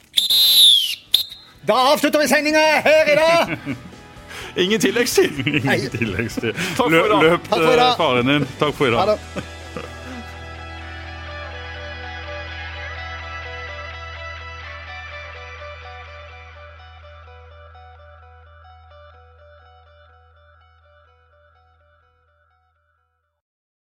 Da avslutter vi sendingen her i dag! Ingen tilleggstid. Ingen tilleggstid. Takk for i dag. Løp faren din. Takk for i dag.